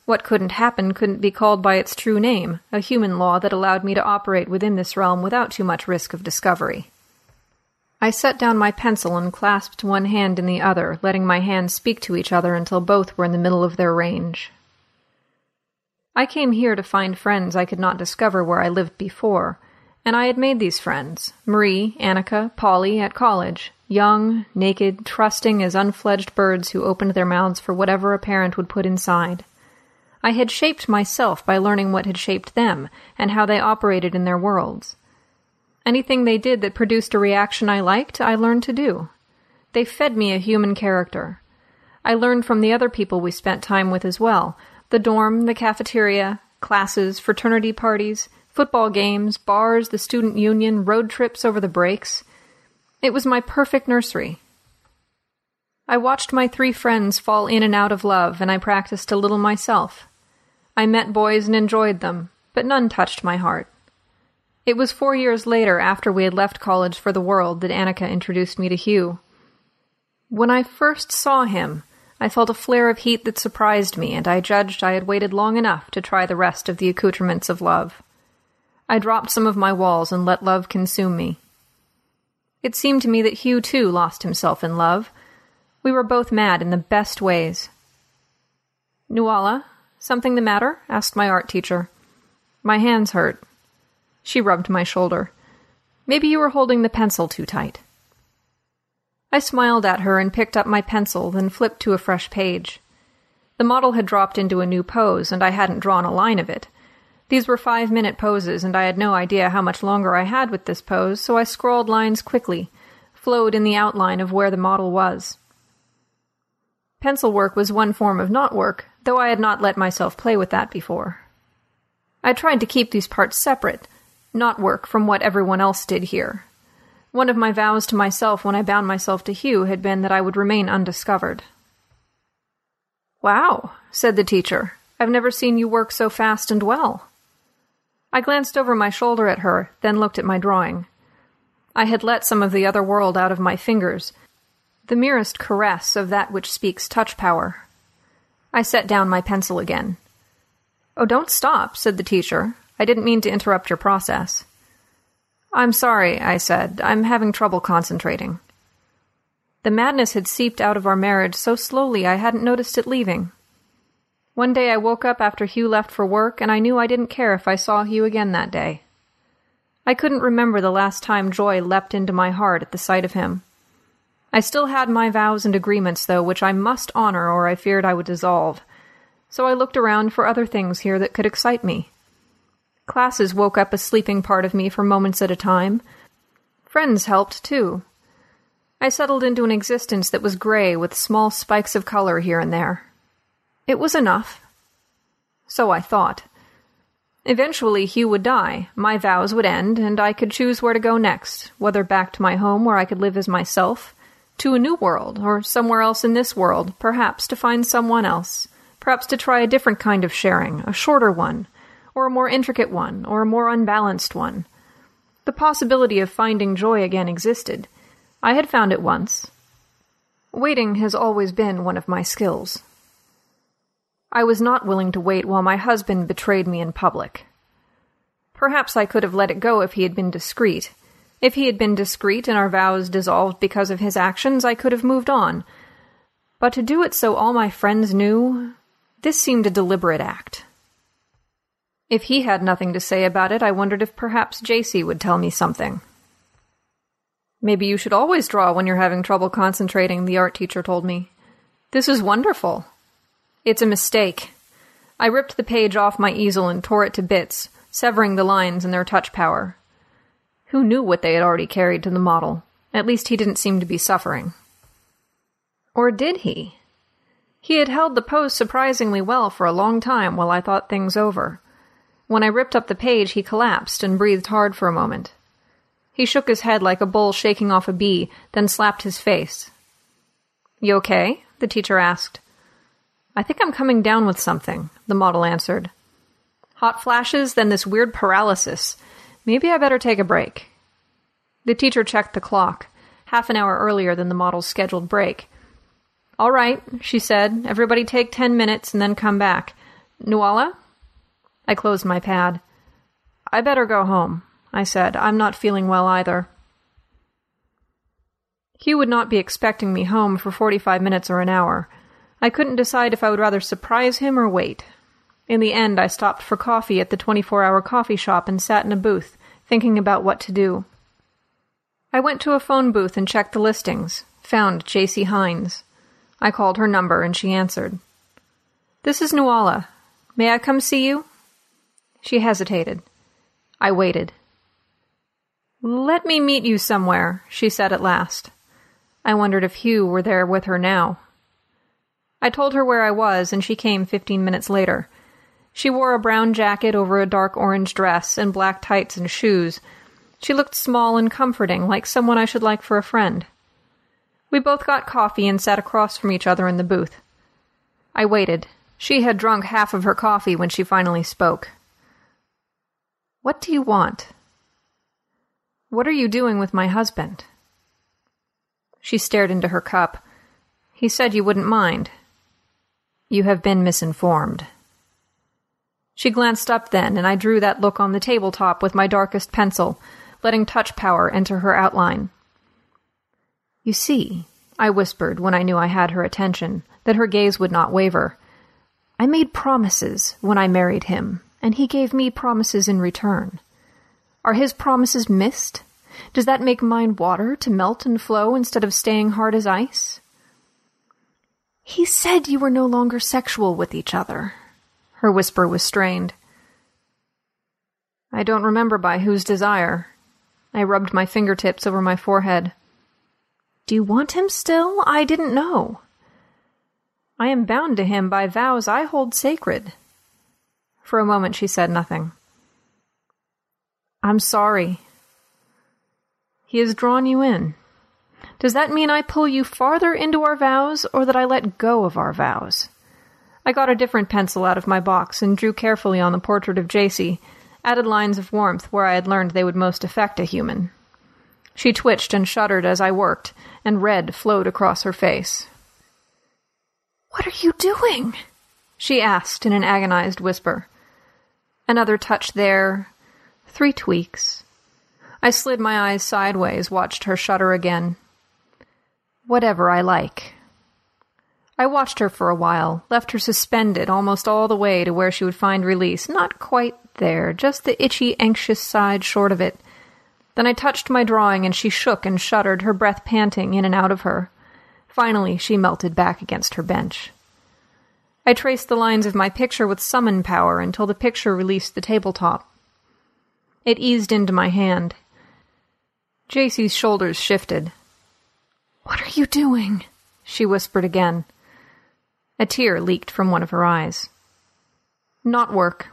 What couldn't happen couldn't be called by its true name, a human law that allowed me to operate within this realm without too much risk of discovery. I set down my pencil and clasped one hand in the other, letting my hands speak to each other until both were in the middle of their range. I came here to find friends I could not discover where I lived before, and I had made these friends, Marie, Annika, Polly, at college, young, naked, trusting as unfledged birds who opened their mouths for whatever a parent would put inside. I had shaped myself by learning what had shaped them, and how they operated in their worlds. Anything they did that produced a reaction I liked, I learned to do. They fed me a human character. I learned from the other people we spent time with as well, the dorm, the cafeteria, classes, fraternity parties, football games, bars, the student union, road trips over the breaks. It was my perfect nursery. I watched my 3 friends fall in and out of love, and I practiced a little myself. I met boys and enjoyed them, but none touched my heart. It was 4 years later, after we had left college for the world, that Annika introduced me to Hugh. When I first saw him, I felt a flare of heat that surprised me, and I judged I had waited long enough to try the rest of the accoutrements of love. I dropped some of my walls and let love consume me. It seemed to me that Hugh, too, lost himself in love. We were both mad in the best ways. "Nuala, something the matter?" asked my art teacher. "My hands hurt." She rubbed my shoulder. "Maybe you were holding the pencil too tight." I smiled at her and picked up my pencil, then flipped to a fresh page. The model had dropped into a new pose, and I hadn't drawn a line of it. These were 5-minute poses, and I had no idea how much longer I had with this pose, so I scrawled lines quickly, flowed in the outline of where the model was. Pencil work was one form of knot work, though I had not let myself play with that before. I tried to keep these parts separate, knot work from what everyone else did here. One of my vows to myself when I bound myself to Hugh had been that I would remain undiscovered. "Wow," said the teacher. "I've never seen you work so fast and well." I glanced over my shoulder at her, then looked at my drawing. I had let some of the other world out of my fingers, the merest caress of that which speaks touch power. I set down my pencil again. "Oh, don't stop," said the teacher. "I didn't mean to interrupt your process." "I'm sorry," I said. "I'm having trouble concentrating." The madness had seeped out of our marriage so slowly I hadn't noticed it leaving. One day I woke up after Hugh left for work, and I knew I didn't care if I saw Hugh again that day. I couldn't remember the last time joy leapt into my heart at the sight of him. I still had my vows and agreements, though, which I must honor or I feared I would dissolve. So I looked around for other things here that could excite me. Classes woke up a sleeping part of me for moments at a time. Friends helped, too. I settled into an existence that was gray with small spikes of color here and there. It was enough. So I thought. Eventually Hugh would die, my vows would end, and I could choose where to go next, whether back to my home where I could live as myself, to a new world, or somewhere else in this world, perhaps to find someone else, perhaps to try a different kind of sharing, a shorter one, or a more intricate one, or a more unbalanced one. The possibility of finding joy again existed. I had found it once. Waiting has always been one of my skills. I was not willing to wait while my husband betrayed me in public. Perhaps I could have let it go if he had been discreet. If he had been discreet and our vows dissolved because of his actions, I could have moved on. But to do it so all my friends knew, this seemed a deliberate act. If he had nothing to say about it, I wondered if perhaps JC would tell me something. "Maybe you should always draw when you're having trouble concentrating," the art teacher told me. "This is wonderful." "It's a mistake." I ripped the page off my easel and tore it to bits, severing the lines and their touch power. Who knew what they had already carried to the model? At least he didn't seem to be suffering. Or did he? He had held the pose surprisingly well for a long time while I thought things over. When I ripped up the page, he collapsed and breathed hard for a moment. He shook his head like a bull shaking off a bee, then slapped his face. "You okay?" the teacher asked. "I think I'm coming down with something," the model answered. "Hot flashes, then this weird paralysis. Maybe I better take a break." The teacher checked the clock, half an hour earlier than the model's scheduled break. "All right," she said. "Everybody take 10 minutes and then come back. Nuala? I closed my pad. I better go home, I said. I'm not feeling well either. Hugh would not be expecting me home for 45 minutes or an hour. I couldn't decide if I would rather surprise him or wait. In the end, I stopped for coffee at the 24-hour coffee shop and sat in a booth, thinking about what to do. I went to a phone booth and checked the listings, found J.C. Hines. I called her number and she answered. This is Nuala. May I come see you? She hesitated. I waited. Let me meet you somewhere, she said at last. I wondered if Hugh were there with her now. I told her where I was, and she came 15 minutes later. She wore a brown jacket over a dark orange dress and black tights and shoes. She looked small and comforting, like someone I should like for a friend. We both got coffee and sat across from each other in the booth. I waited. She had drunk half of her coffee when she finally spoke. What do you want? What are you doing with my husband? She stared into her cup. He said you wouldn't mind. You have been misinformed. She glanced up then, and I drew that look on the tabletop with my darkest pencil, letting touch power enter her outline. You see, I whispered when I knew I had her attention, that her gaze would not waver. I made promises when I married him, and he gave me promises in return. Are his promises missed? Does that make mine water to melt and flow instead of staying hard as ice? He said you were no longer sexual with each other. Her whisper was strained. I don't remember by whose desire. I rubbed my fingertips over my forehead. Do you want him still? I didn't know. I am bound to him by vows I hold sacred. For a moment she said nothing. I'm sorry. He has drawn you in. Does that mean I pull you farther into our vows, or that I let go of our vows? I got a different pencil out of my box and drew carefully on the portrait of J.C., added lines of warmth where I had learned they would most affect a human. She twitched and shuddered as I worked, and red flowed across her face. What are you doing? She asked in an agonized whisper. Another touch there, 3 tweaks. I slid my eyes sideways, watched her shudder again. Whatever I like. I watched her for a while, left her suspended almost all the way to where she would find release. Not quite there, just the itchy, anxious side short of it. Then I touched my drawing and she shook and shuddered, her breath panting in and out of her. Finally, she melted back against her bench. I traced the lines of my picture with summon power until the picture released the tabletop. It eased into my hand. J.C.'s shoulders shifted. What are you doing? She whispered again. A tear leaked from one of her eyes. Not work.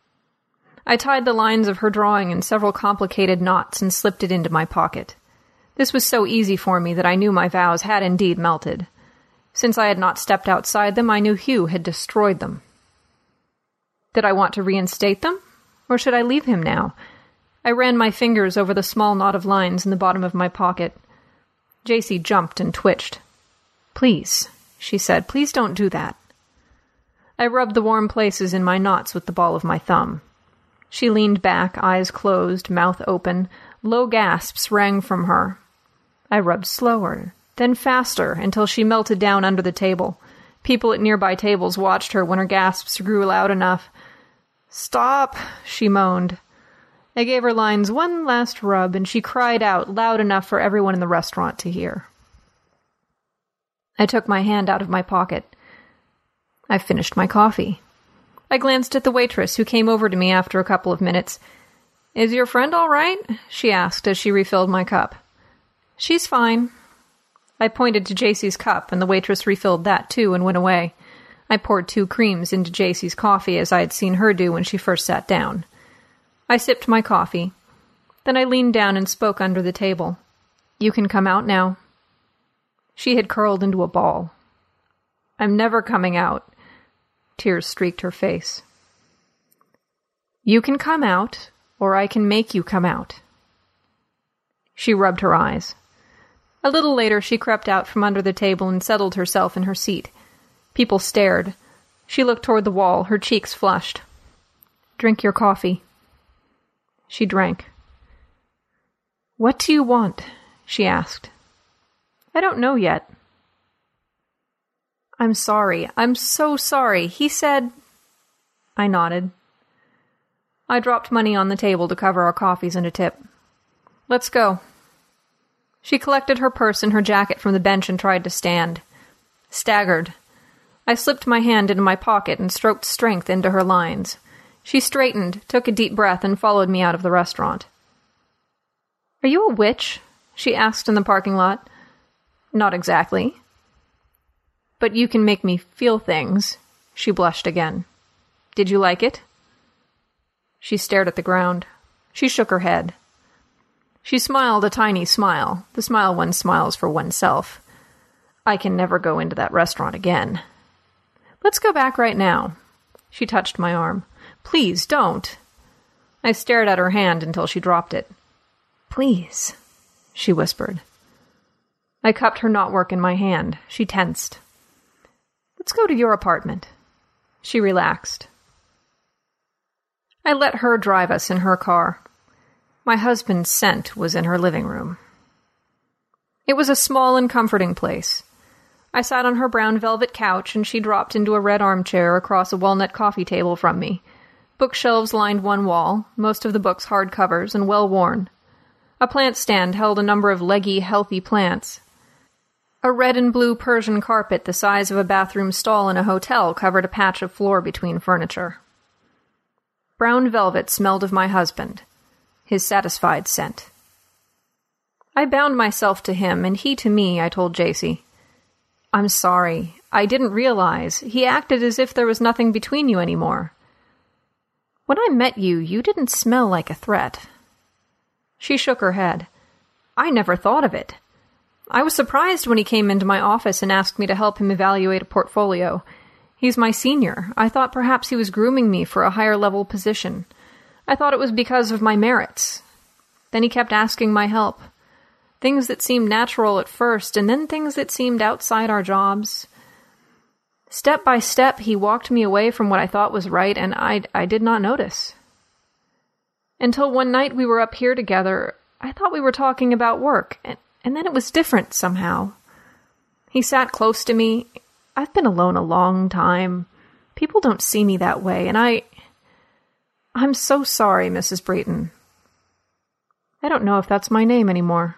I tied the lines of her drawing in several complicated knots and slipped it into my pocket. This was so easy for me that I knew my vows had indeed melted. Since I had not stepped outside them, I knew Hugh had destroyed them. Did I want to reinstate them? Or should I leave him now? I ran my fingers over the small knot of lines in the bottom of my pocket. J.C. jumped and twitched. Please, she said, please don't do that. I rubbed the warm places in my knots with the ball of my thumb. She leaned back, eyes closed, mouth open. Low gasps rang from her. I rubbed slower, then faster, until she melted down under the table. People at nearby tables watched her when her gasps grew loud enough. Stop, she moaned. I gave her lines one last rub, and she cried out loud enough for everyone in the restaurant to hear. I took my hand out of my pocket. I finished my coffee. I glanced at the waitress, who came over to me after a couple of minutes. Is your friend all right? She asked as she refilled my cup. She's fine. I pointed to J.C.'s cup, and the waitress refilled that too and went away. I poured 2 creams into J.C.'s coffee as I had seen her do when she first sat down. I sipped my coffee. Then I leaned down and spoke under the table. You can come out now. She had curled into a ball. I'm never coming out. Tears streaked her face. You can come out, or I can make you come out. She rubbed her eyes. A little later she crept out from under the table and settled herself in her seat. People stared. She looked toward the wall, her cheeks flushed. "Drink your coffee." She drank. "What do you want?" she asked. "I don't know yet." "I'm sorry. I'm so sorry. He said—" I nodded. I dropped money on the table to cover our coffees and a tip. "Let's go." She collected her purse and her jacket from the bench and tried to stand. Staggered. I slipped my hand into my pocket and stroked strength into her lines. She straightened, took a deep breath, and followed me out of the restaurant. "Are you a witch?" she asked in the parking lot. "Not exactly." "But you can make me feel things." She blushed again. "Did you like it?" She stared at the ground. She shook her head. She smiled a tiny smile, the smile one smiles for oneself. "I can never go into that restaurant again." "Let's go back right now." She touched my arm. "Please, don't." I stared at her hand until she dropped it. "Please," she whispered. I cupped her knotwork in my hand. She tensed. "Let's go to your apartment." She relaxed. I let her drive us in her car. My husband's scent was in her living room. It was a small and comforting place. I sat on her brown velvet couch, and she dropped into a red armchair across a walnut coffee table from me. Bookshelves lined one wall, most of the books hard covers and well-worn. A plant stand held a number of leggy, healthy plants. A red and blue Persian carpet the size of a bathroom stall in a hotel covered a patch of floor between furniture. Brown velvet smelled of my husband, his satisfied scent. I bound myself to him, and he to me, I told Jacy. "I'm sorry. I didn't realize. He acted as if there was nothing between you anymore. When I met you, you didn't smell like a threat." She shook her head. "I never thought of it. I was surprised when he came into my office and asked me to help him evaluate a portfolio. He's my senior. I thought perhaps he was grooming me for a higher-level position. I thought it was because of my merits. Then he kept asking my help. Things that seemed natural at first, and then things that seemed outside our jobs. Step by step, he walked me away from what I thought was right, and I did not notice. Until one night we were up here together, I thought we were talking about work, and then it was different somehow. He sat close to me. I've been alone a long time. People don't see me that way, and I'm so sorry, Mrs. Brayton. I don't know if that's my name anymore."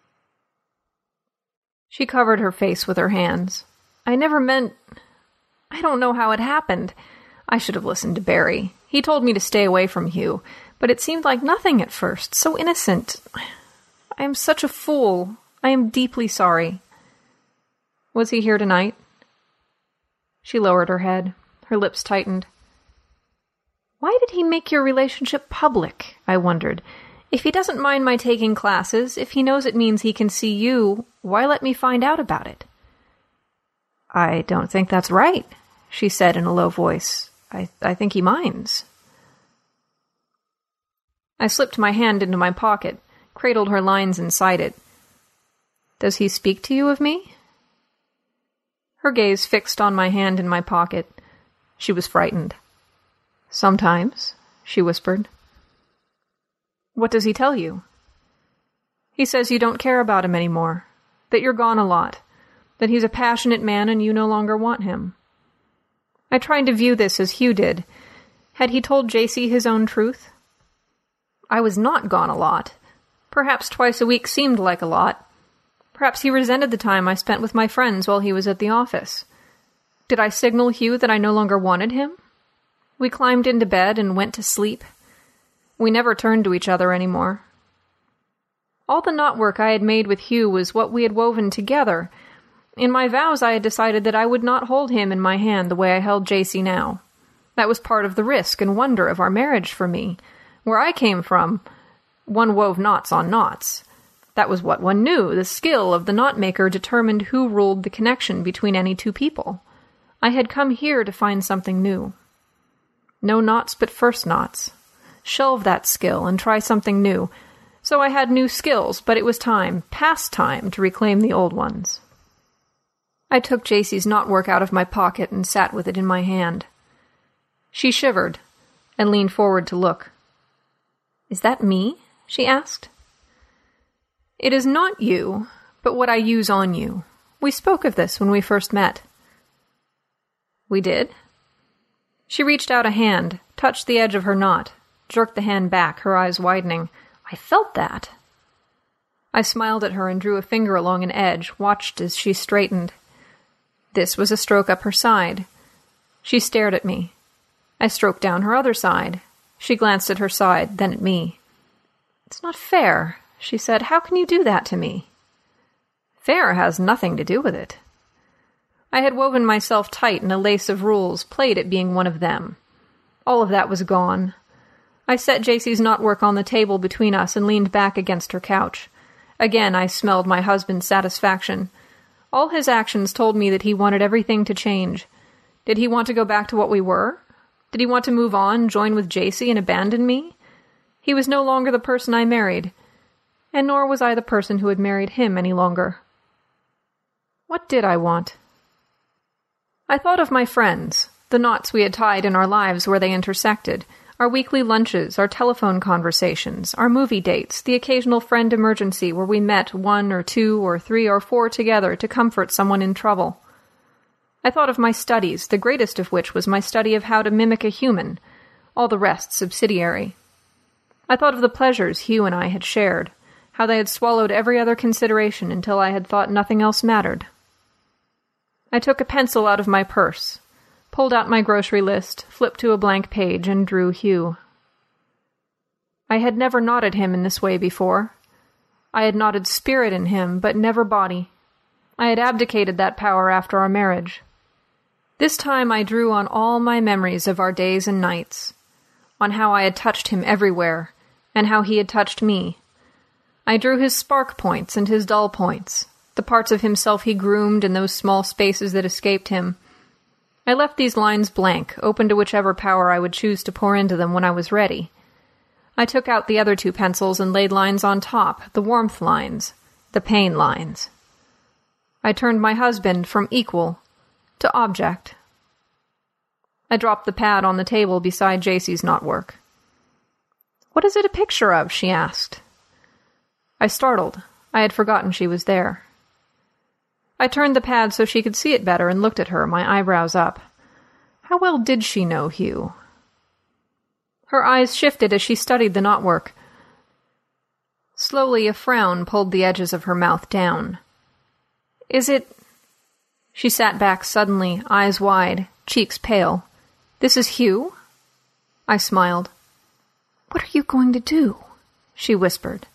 She covered her face with her hands. "I never meant... I don't know how it happened. I should have listened to Barry. He told me to stay away from Hugh, but it seemed like nothing at first, so innocent. I am such a fool. I am deeply sorry." "Was he here tonight?" She lowered her head. Her lips tightened. "Why did he make your relationship public?" I wondered. "If he doesn't mind my taking classes, if he knows it means he can see you, why let me find out about it?" "I don't think that's right," she said in a low voice. I think he minds." I slipped my hand into my pocket, cradled her lines inside it. "Does he speak to you of me?" Her gaze fixed on my hand in my pocket. She was frightened. "Sometimes," she whispered. "What does he tell you?" "He says you don't care about him anymore, that you're gone a lot, that he's a passionate man and you no longer want him." I tried to view this as Hugh did. Had he told Jacy his own truth? I was not gone a lot. Perhaps twice a week seemed like a lot. Perhaps he resented the time I spent with my friends while he was at the office. Did I signal Hugh that I no longer wanted him? We climbed into bed and went to sleep. We never turned to each other anymore. All the knotwork I had made with Hugh was what we had woven together. In my vows I had decided that I would not hold him in my hand the way I held Jacy now. That was part of the risk and wonder of our marriage for me. Where I came from, one wove knots on knots. That was what one knew. The skill of the knot-maker determined who ruled the connection between any two people. I had come here to find something new. No knots but first knots. Shelve that skill and try something new. So I had new skills, but it was time, past time, to reclaim the old ones. I took JC's knotwork out of my pocket and sat with it in my hand. She shivered and leaned forward to look. "Is that me?" she asked. "It is not you, but what I use on you. We spoke of this when we first met." "We did?" She reached out a hand, touched the edge of her knot, jerked the hand back, her eyes widening. "I felt that." I smiled at her and drew a finger along an edge, watched as she straightened. This was a stroke up her side. She stared at me. I stroked down her other side. She glanced at her side, then at me. "It's not fair," she said. "How can you do that to me?" "Fair has nothing to do with it." I had woven myself tight in a lace of rules, played at being one of them. All of that was gone. I set JC's knotwork on the table between us and leaned back against her couch. Again I smelled my husband's satisfaction. All his actions told me that he wanted everything to change. Did he want to go back to what we were? Did he want to move on, join with JC, and abandon me? He was no longer the person I married, and nor was I the person who had married him any longer. What did I want? I thought of my friends, the knots we had tied in our lives where they intersected, our weekly lunches, our telephone conversations, our movie dates, the occasional friend emergency where we met 1 or 2 or 3 or 4 together to comfort someone in trouble. I thought of my studies, the greatest of which was my study of how to mimic a human, all the rest subsidiary. I thought of the pleasures Hugh and I had shared, how they had swallowed every other consideration until I had thought nothing else mattered. I took a pencil out of my purse, pulled out my grocery list, flipped to a blank page, and drew Hugh. I had never knotted him in this way before. I had knotted spirit in him, but never body. I had abdicated that power after our marriage. This time I drew on all my memories of our days and nights, on how I had touched him everywhere, and how he had touched me. I drew his spark points and his dull points, the parts of himself he groomed in those small spaces that escaped him. I left these lines blank, open to whichever power I would choose to pour into them when I was ready. I took out the other 2 pencils and laid lines on top, the warmth lines, the pain lines. I turned my husband from equal to object. I dropped the pad on the table beside JC's knotwork. "What is it a picture of?" she asked. I startled. I had forgotten she was there. I turned the pad so she could see it better and looked at her, my eyebrows up. How well did she know Hugh? Her eyes shifted as she studied the knotwork. Slowly a frown pulled the edges of her mouth down. "Is it—" She sat back suddenly, eyes wide, cheeks pale. "This is Hugh?" I smiled. "What are you going to do?" she whispered.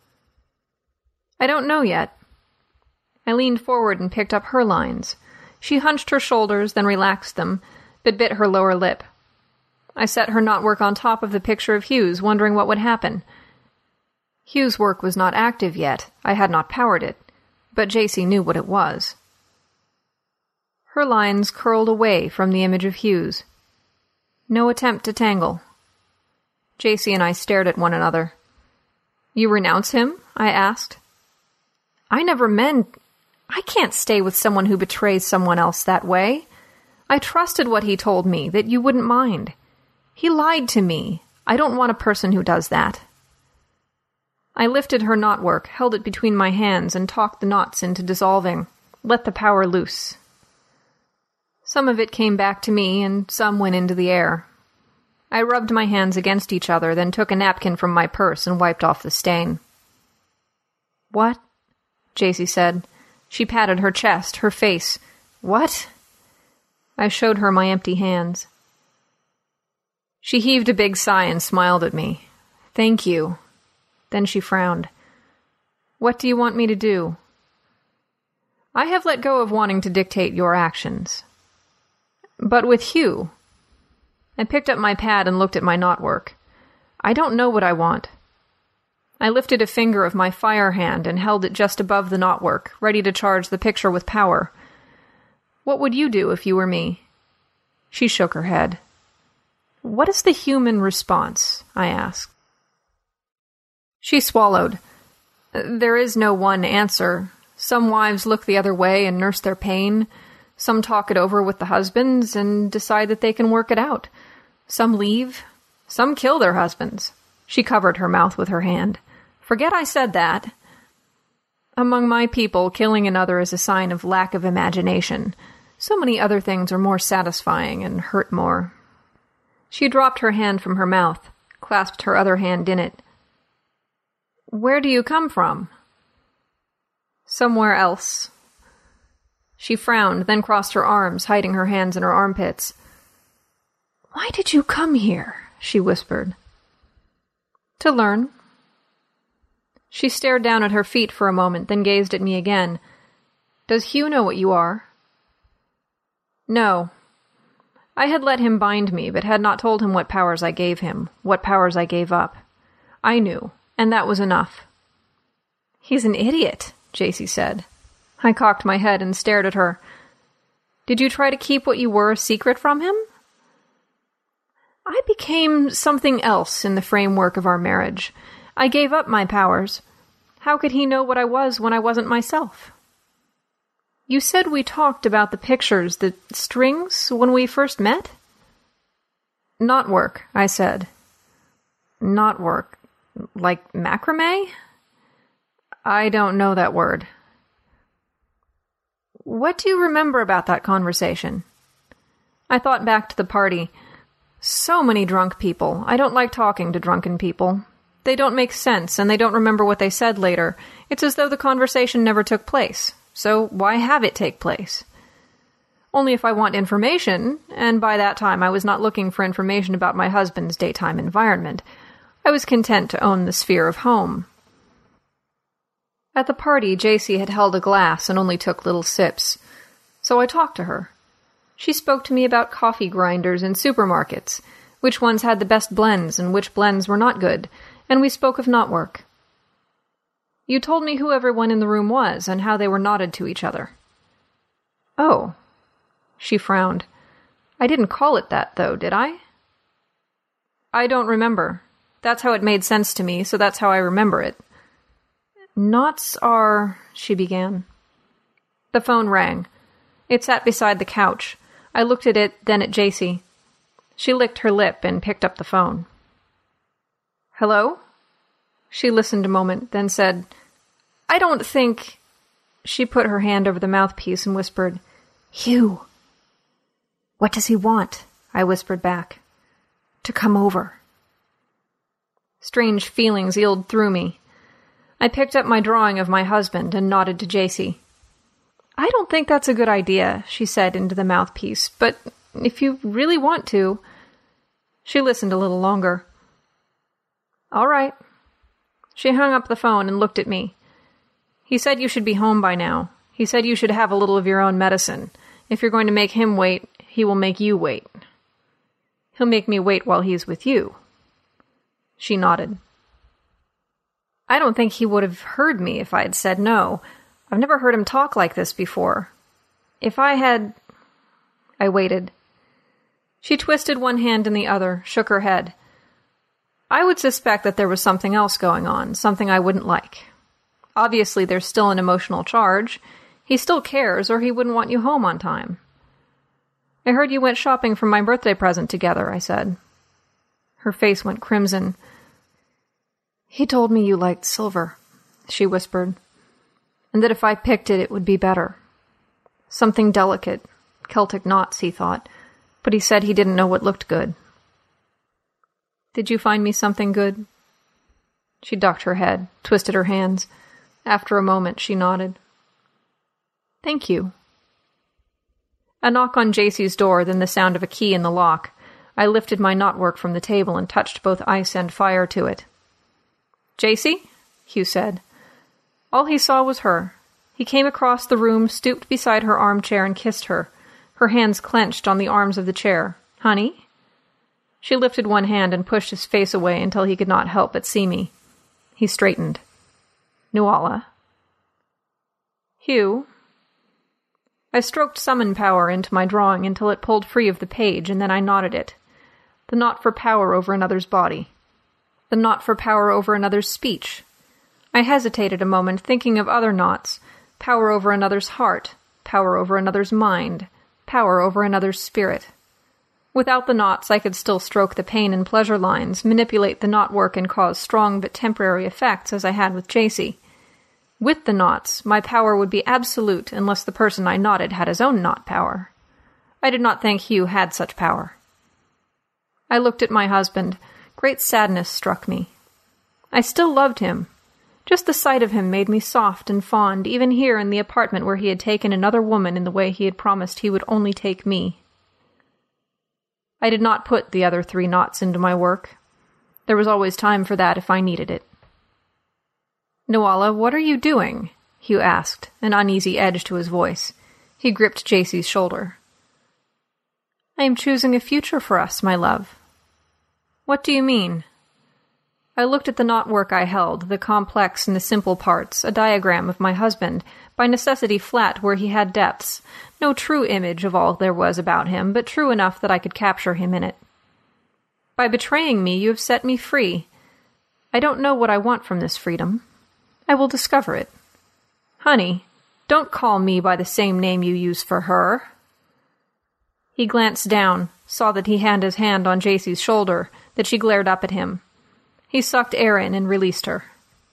"I don't know yet." I leaned forward and picked up her lines. She hunched her shoulders, then relaxed them, but bit her lower lip. I set her knotwork on top of the picture of Hugh's, wondering what would happen. Hugh's work was not active yet. I had not powered it, but JC knew what it was. Her lines curled away from the image of Hugh's. No attempt to tangle. JC and I stared at one another. "You renounce him?" I asked. "I never meant... I can't stay with someone who betrays someone else that way. I trusted what he told me, that you wouldn't mind. He lied to me. I don't want a person who does that." I lifted her knotwork, held it between my hands, and talked the knots into dissolving, let the power loose. Some of it came back to me, and some went into the air. I rubbed my hands against each other, then took a napkin from my purse and wiped off the stain. "What?" JC said. She patted her chest, her face. "What?" I showed her my empty hands. She heaved a big sigh and smiled at me. "Thank you." Then she frowned. "What do you want me to do?" "I have let go of wanting to dictate your actions." "But with Hugh." I picked up my pad and looked at my knotwork. "I don't know what I want." I lifted a finger of my fire hand and held it just above the knotwork, ready to charge the picture with power. "What would you do if you were me?" She shook her head. "What is the human response?" I asked. She swallowed. "There is no one answer. Some wives look the other way and nurse their pain. Some talk it over with the husbands and decide that they can work it out. Some leave. Some kill their husbands. She covered her mouth with her hand. Forget I said that. Among my people, killing another is a sign of lack of imagination. So many other things are more satisfying and hurt more. She dropped her hand from her mouth, clasped her other hand in it. Where do you come from? Somewhere else. She frowned, then crossed her arms, hiding her hands in her armpits. Why did you come here? She whispered. To learn. She stared down at her feet for a moment, then gazed at me again. Does Hugh know what you are? No. I had let him bind me, but had not told him what powers I gave him, what powers I gave up. I knew, and that was enough. He's an idiot, JC said. I cocked my head and stared at her. Did you try to keep what you were a secret from him? I became something else in the framework of our marriage. I gave up my powers. How could he know what I was when I wasn't myself? You said we talked about the pictures, the strings, when we first met? Not work, I said. Not work. Like macrame? I don't know that word. What do you remember about that conversation? I thought back to the party. So many drunk people. I don't like talking to drunken people. They don't make sense, and they don't remember what they said later. It's as though the conversation never took place. So why have it take place? Only if I want information, and by that time I was not looking for information about my husband's daytime environment. I was content to own the sphere of home. At the party, JC had held a glass and only took little sips. So I talked to her. She spoke to me about coffee grinders in supermarkets, which ones had the best blends and which blends were not good, and we spoke of knotwork. You told me who everyone in the room was and how they were knotted to each other. Oh. She frowned. I didn't call it that, though, did I? I don't remember. That's how it made sense to me, so that's how I remember it. Knots are... she began. The phone rang. It sat beside the couch. I looked at it, then at JC. She licked her lip and picked up the phone. Hello? She listened a moment, then said, I don't think... She put her hand over the mouthpiece and whispered, Hugh. What does he want? I whispered back. To come over. Strange feelings eeled through me. I picked up my drawing of my husband and nodded to JC. I don't think that's a good idea, she said into the mouthpiece, but if you really want to... She listened a little longer. All right. She hung up the phone and looked at me. He said you should be home by now. He said you should have a little of your own medicine. If you're going to make him wait, he will make you wait. He'll make me wait while he's with you. She nodded. I don't think he would have heard me if I had said no. I've never heard him talk like this before. If I had... I waited. She twisted one hand in the other, shook her head. I would suspect that there was something else going on, something I wouldn't like. Obviously, there's still an emotional charge. He still cares, or he wouldn't want you home on time. I heard you went shopping for my birthday present together, I said. Her face went crimson. He told me you liked silver, she whispered, and that if I picked it, it would be better. Something delicate, Celtic knots, he thought, but he said he didn't know what looked good. Did you find me something good? She ducked her head, twisted her hands. After a moment, she nodded. Thank you. A knock on JC's door, then the sound of a key in the lock. I lifted my knotwork from the table and touched both ice and fire to it. JC? Hugh said. All he saw was her. He came across the room, stooped beside her armchair, and kissed her. Her hands clenched on the arms of the chair. Honey? She lifted one hand and pushed his face away until he could not help but see me. He straightened. Nuala. Hugh. I stroked summon power into my drawing until it pulled free of the page, and then I knotted it. The knot for power over another's body. The knot for power over another's speech. I hesitated a moment, thinking of other knots, power over another's heart, power over another's mind, power over another's spirit. Without the knots, I could still stroke the pain and pleasure lines, manipulate the knotwork, and cause strong but temporary effects, as I had with Jacy. With the knots, my power would be absolute unless the person I knotted had his own knot power. I did not think Hugh had such power. I looked at my husband. Great sadness struck me. I still loved him. Just the sight of him made me soft and fond, even here in the apartment where he had taken another woman in the way he had promised he would only take me. I did not put the other 3 knots into my work. There was always time for that if I needed it. "Nuala, what are you doing?" Hugh asked, an uneasy edge to his voice. He gripped Jacy's shoulder. "I am choosing a future for us, my love." "What do you mean?" I looked at the knotwork I held, the complex and the simple parts, a diagram of my husband, by necessity flat where he had depths, no true image of all there was about him, but true enough that I could capture him in it. "By betraying me, you have set me free. I don't know what I want from this freedom. I will discover it. Honey, don't call me by the same name you use for her." He glanced down, saw that he had his hand on Jacy's shoulder, that she glared up at him. He sucked air in and released her.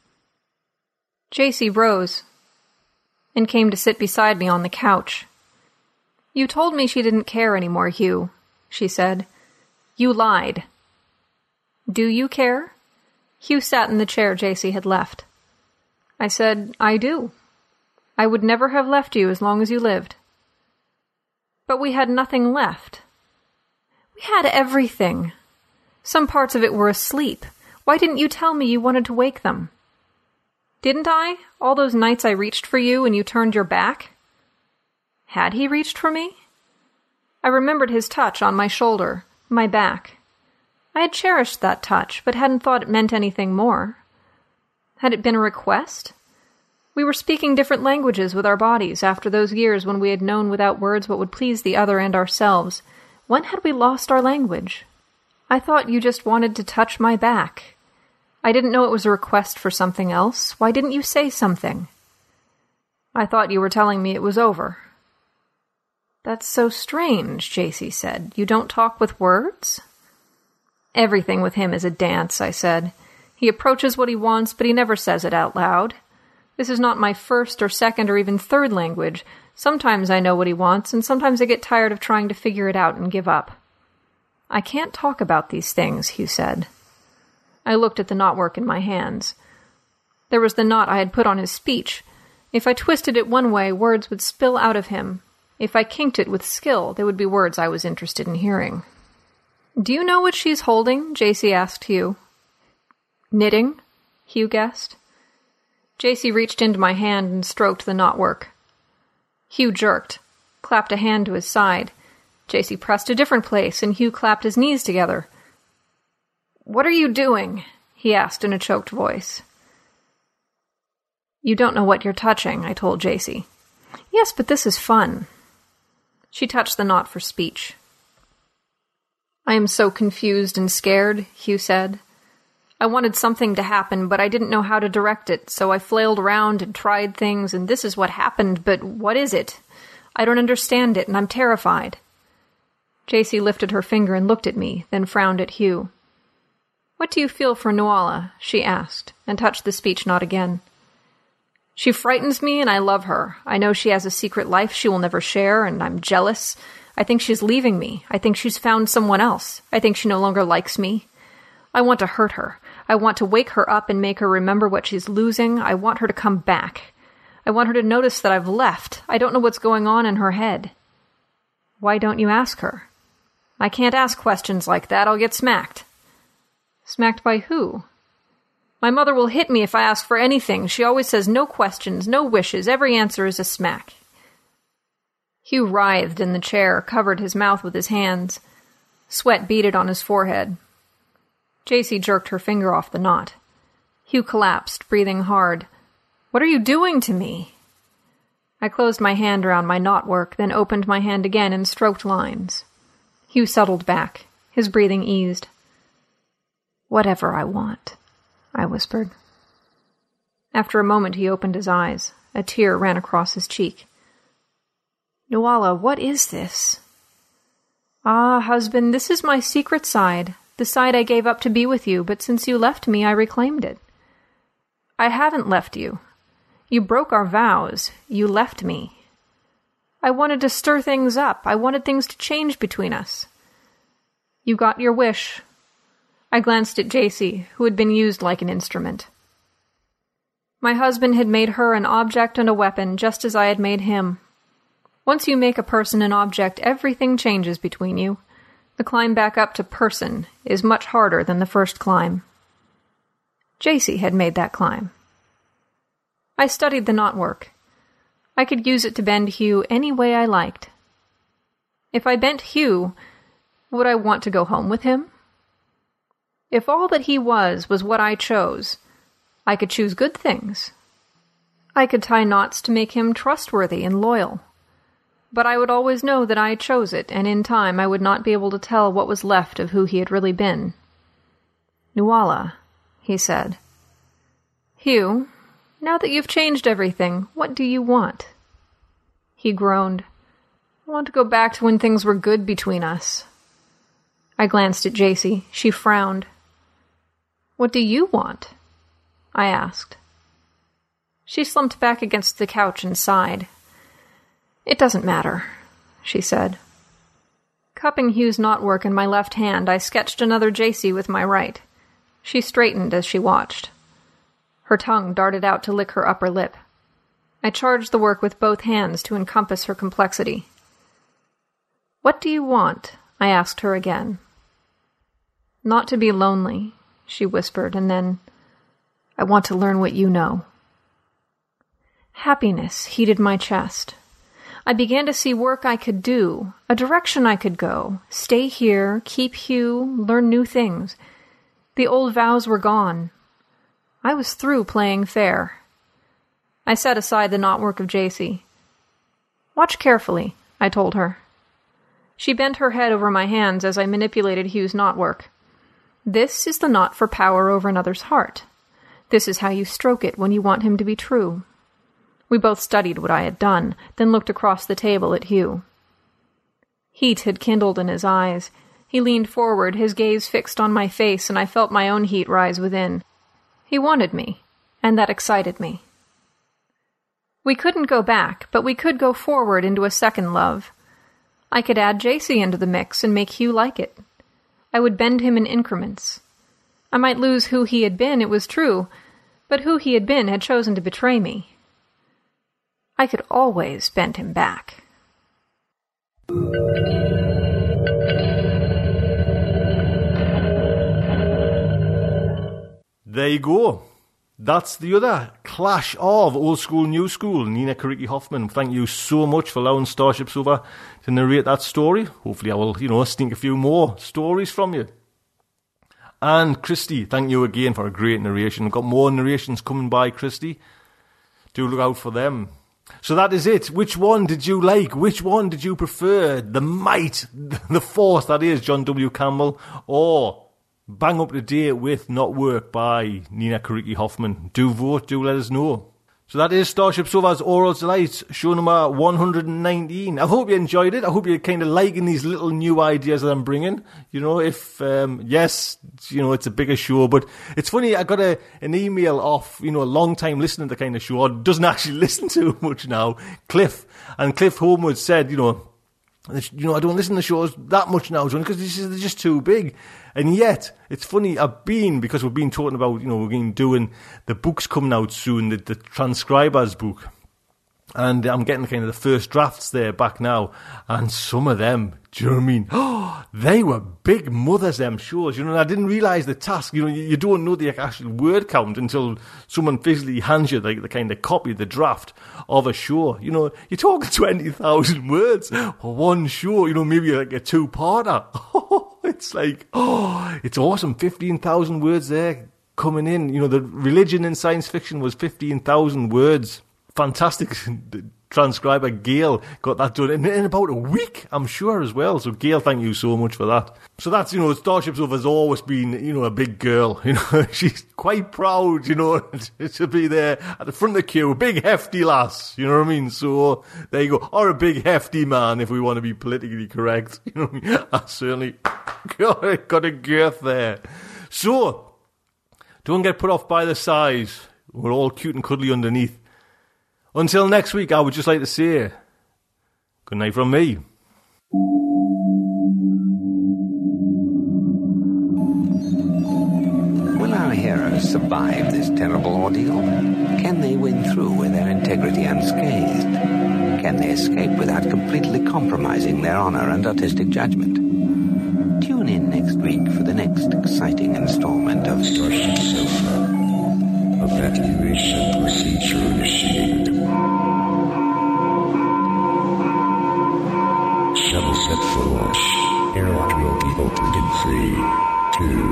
Jacy rose and came to sit beside me on the couch. "You told me she didn't care anymore, Hugh," she said. "You lied." "Do you care?" Hugh sat in the chair Jacy had left. I said, "I do. I would never have left you as long as you lived." "But we had nothing left." "We had everything. Some parts of it were asleep. Why didn't you tell me you wanted to wake them?" "Didn't I? All those nights I reached for you and you turned your back?" Had he reached for me? I remembered his touch on my shoulder, my back. I had cherished that touch, but hadn't thought it meant anything more. Had it been a request? We were speaking different languages with our bodies after those years when we had known without words what would please the other and ourselves. When had we lost our language? I thought you just wanted to touch my back. I didn't know it was a request for something else. Why didn't you say something? I thought you were telling me it was over. That's so strange, Jacy said. You don't talk with words? Everything with him is a dance, I said. He approaches what he wants, but he never says it out loud. This is not my first or second or even third language. Sometimes I know what he wants, and sometimes I get tired of trying to figure it out and give up. I can't talk about these things, Hugh said. I looked at the knotwork in my hands. There was the knot I had put on his speech. If I twisted it one way, words would spill out of him. If I kinked it with skill, there would be words I was interested in hearing. Do you know what she's holding? Jacy asked Hugh. Knitting? Hugh guessed. Jacy reached into my hand and stroked the knotwork. Hugh jerked, clapped a hand to his side. Jacy pressed a different place, and Hugh clapped his knees together. What are you doing? He asked in a choked voice. You don't know what you're touching, I told Jacy. Yes, but this is fun. She touched the knot for speech. I am so confused and scared, Hugh said. I wanted something to happen, but I didn't know how to direct it, so I flailed around and tried things, and this is what happened, but what is it? I don't understand it, and I'm terrified. Jacy lifted her finger and looked at me, then frowned at Hugh. What do you feel for Nuala? She asked, and touched the speech knot again. She frightens me, and I love her. I know she has a secret life she will never share, and I'm jealous. I think she's leaving me. I think she's found someone else. I think she no longer likes me. I want to hurt her. I want to wake her up and make her remember what she's losing. I want her to come back. I want her to notice that I've left. I don't know what's going on in her head. Why don't you ask her? I can't ask questions like that. I'll get smacked. Smacked by who? My mother will hit me if I ask for anything. She always says no questions, no wishes. Every answer is a smack. Hugh writhed in the chair, covered his mouth with his hands. Sweat beaded on his forehead. Jacy jerked her finger off the knot. Hugh collapsed, breathing hard. What are you doing to me? I closed my hand around my knotwork, then opened my hand again and stroked lines. Hugh settled back. His breathing eased. Whatever I want, I whispered. After a moment he opened his eyes. A tear ran across his cheek. Nuala, what is this? Ah, husband, this is my secret side, the side I gave up to be with you, but since you left me, I reclaimed it. I haven't left you. You broke our vows. You left me. I wanted to stir things up. I wanted things to change between us. You got your wish. I glanced at Jacy, who had been used like an instrument. My husband had made her an object and a weapon, just as I had made him. Once you make a person an object, everything changes between you. The climb back up to person is much harder than the first climb. Jacy had made that climb. I studied the knotwork. I could use it to bend Hugh any way I liked. If I bent Hugh, would I want to go home with him? If all that he was what I chose, I could choose good things. I could tie knots to make him trustworthy and loyal. But I would always know that I chose it, and in time I would not be able to tell what was left of who he had really been. Nuala, he said. Hugh, now that you've changed everything, what do you want? He groaned. I want to go back to when things were good between us. I glanced at Jacy. She frowned. What do you want? I asked. She slumped back against the couch and sighed. It doesn't matter, she said. Cupping Hugh's knotwork in my left hand, I sketched another Jacy with my right. She straightened as she watched. Her tongue darted out to lick her upper lip. I charged the work with both hands to encompass her complexity. What do you want? I asked her again. Not to be lonely, she whispered, and then, I want to learn what you know. Happiness heated my chest. I began to see work I could do, a direction I could go, stay here, keep Hugh, learn new things. The old vows were gone. I was through playing fair. I set aside the knotwork of Jacy. Watch carefully, I told her. She bent her head over my hands as I manipulated Hugh's knotwork. This is the knot for power over another's heart. This is how you stroke it when you want him to be true. We both studied what I had done, then looked across the table at Hugh. Heat had kindled in his eyes. He leaned forward, his gaze fixed on my face, and I felt my own heat rise within. He wanted me, and that excited me. We couldn't go back, but we could go forward into a second love. I could add Jacy into the mix and make Hugh like it. I would bend him in increments. I might lose who he had been, it was true, but who he had been had chosen to betray me. I could always bend him back. There you go. That's the other clash of old school, new school. Nina Kariki Hoffman, thank you so much for allowing Starship Sofa to narrate that story. Hopefully I will, sneak a few more stories from you. And Christy, thank you again for a great narration. We've got more narrations coming by, Christy. Do look out for them. So that is it. Which one did you like? Which one did you prefer? The Might, the Force, that is John W. Campbell, or Bang Up to Date with Knotwork by Nina Kariki Hoffman? Do vote, do let us know. So that is Starship Sofa's Oral Delights, show number 119. I hope you enjoyed it. I hope you're kind of liking these little new ideas that I'm bringing. Yes, it's a bigger show, but it's funny, I got an email off, a long time listening to the kind of show, or doesn't actually listen to much now, Cliff. And Cliff Homewood said, I don't listen to shows that much now, John, because they're just too big. And yet, it's funny, because we've been talking about, we're going doing the books coming out soon, the transcribers book. And I'm getting kind of the first drafts there back now. And some of them, do you know what I mean? Oh, they were big mothers, them shows. I didn't realise the task. You don't know the actual word count until someone physically hands you the kind of copy, the draft of a show. You're talking 20,000 words for one show, maybe like a two-parter. It's like, it's awesome. 15,000 words there coming in. The religion in science fiction was 15,000 words. Fantastic transcriber, Gail, got that done in about a week, I'm sure, as well. So, Gail, thank you so much for that. So that's, Starship Sofa has always been, a big girl. She's quite proud, to be there at the front of the queue. Big, hefty lass, you know what I mean? So, there you go. Or a big, hefty man, if we want to be politically correct. You know what I mean? I certainly got a girth there. So, don't get put off by the size. We're all cute and cuddly underneath. Until next week, I would just like to say, good night from me. Will our heroes survive this terrible ordeal? Can they win through with their integrity unscathed? Can they escape without completely compromising their honor and artistic judgment? Tune in next week for the next exciting installment of Starship Sofa. Evacuation procedure initiated. Shuttle set for launch. Airlock will be opened in 3, 2,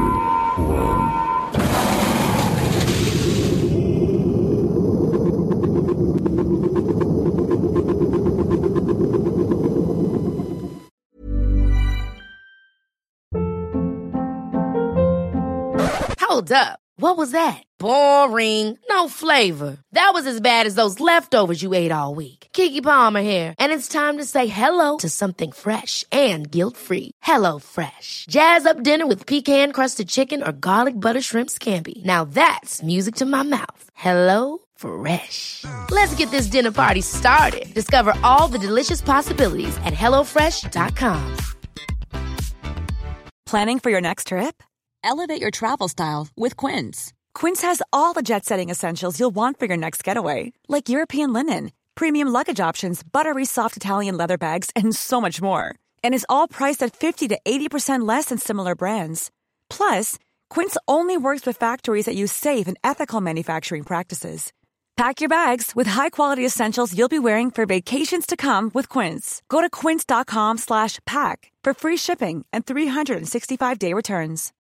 1. Hold up. What was that? Boring. No flavor. That was as bad as those leftovers you ate all week. Keke Palmer here, and it's time to say hello to something fresh and guilt-free. Hello Fresh. Jazz up dinner with pecan-crusted chicken or garlic butter shrimp scampi. Now that's music to my mouth. Hello Fresh. Let's get this dinner party started. Discover all the delicious possibilities at HelloFresh.com. Planning for your next trip? Elevate your travel style with Quince. Quince has all the jet-setting essentials you'll want for your next getaway, like European linen, premium luggage options, buttery soft Italian leather bags, and so much more. And is all priced at 50 to 80% less than similar brands. Plus, Quince only works with factories that use safe and ethical manufacturing practices. Pack your bags with high-quality essentials you'll be wearing for vacations to come with Quince. Go to quince.com/pack for free shipping and 365-day returns.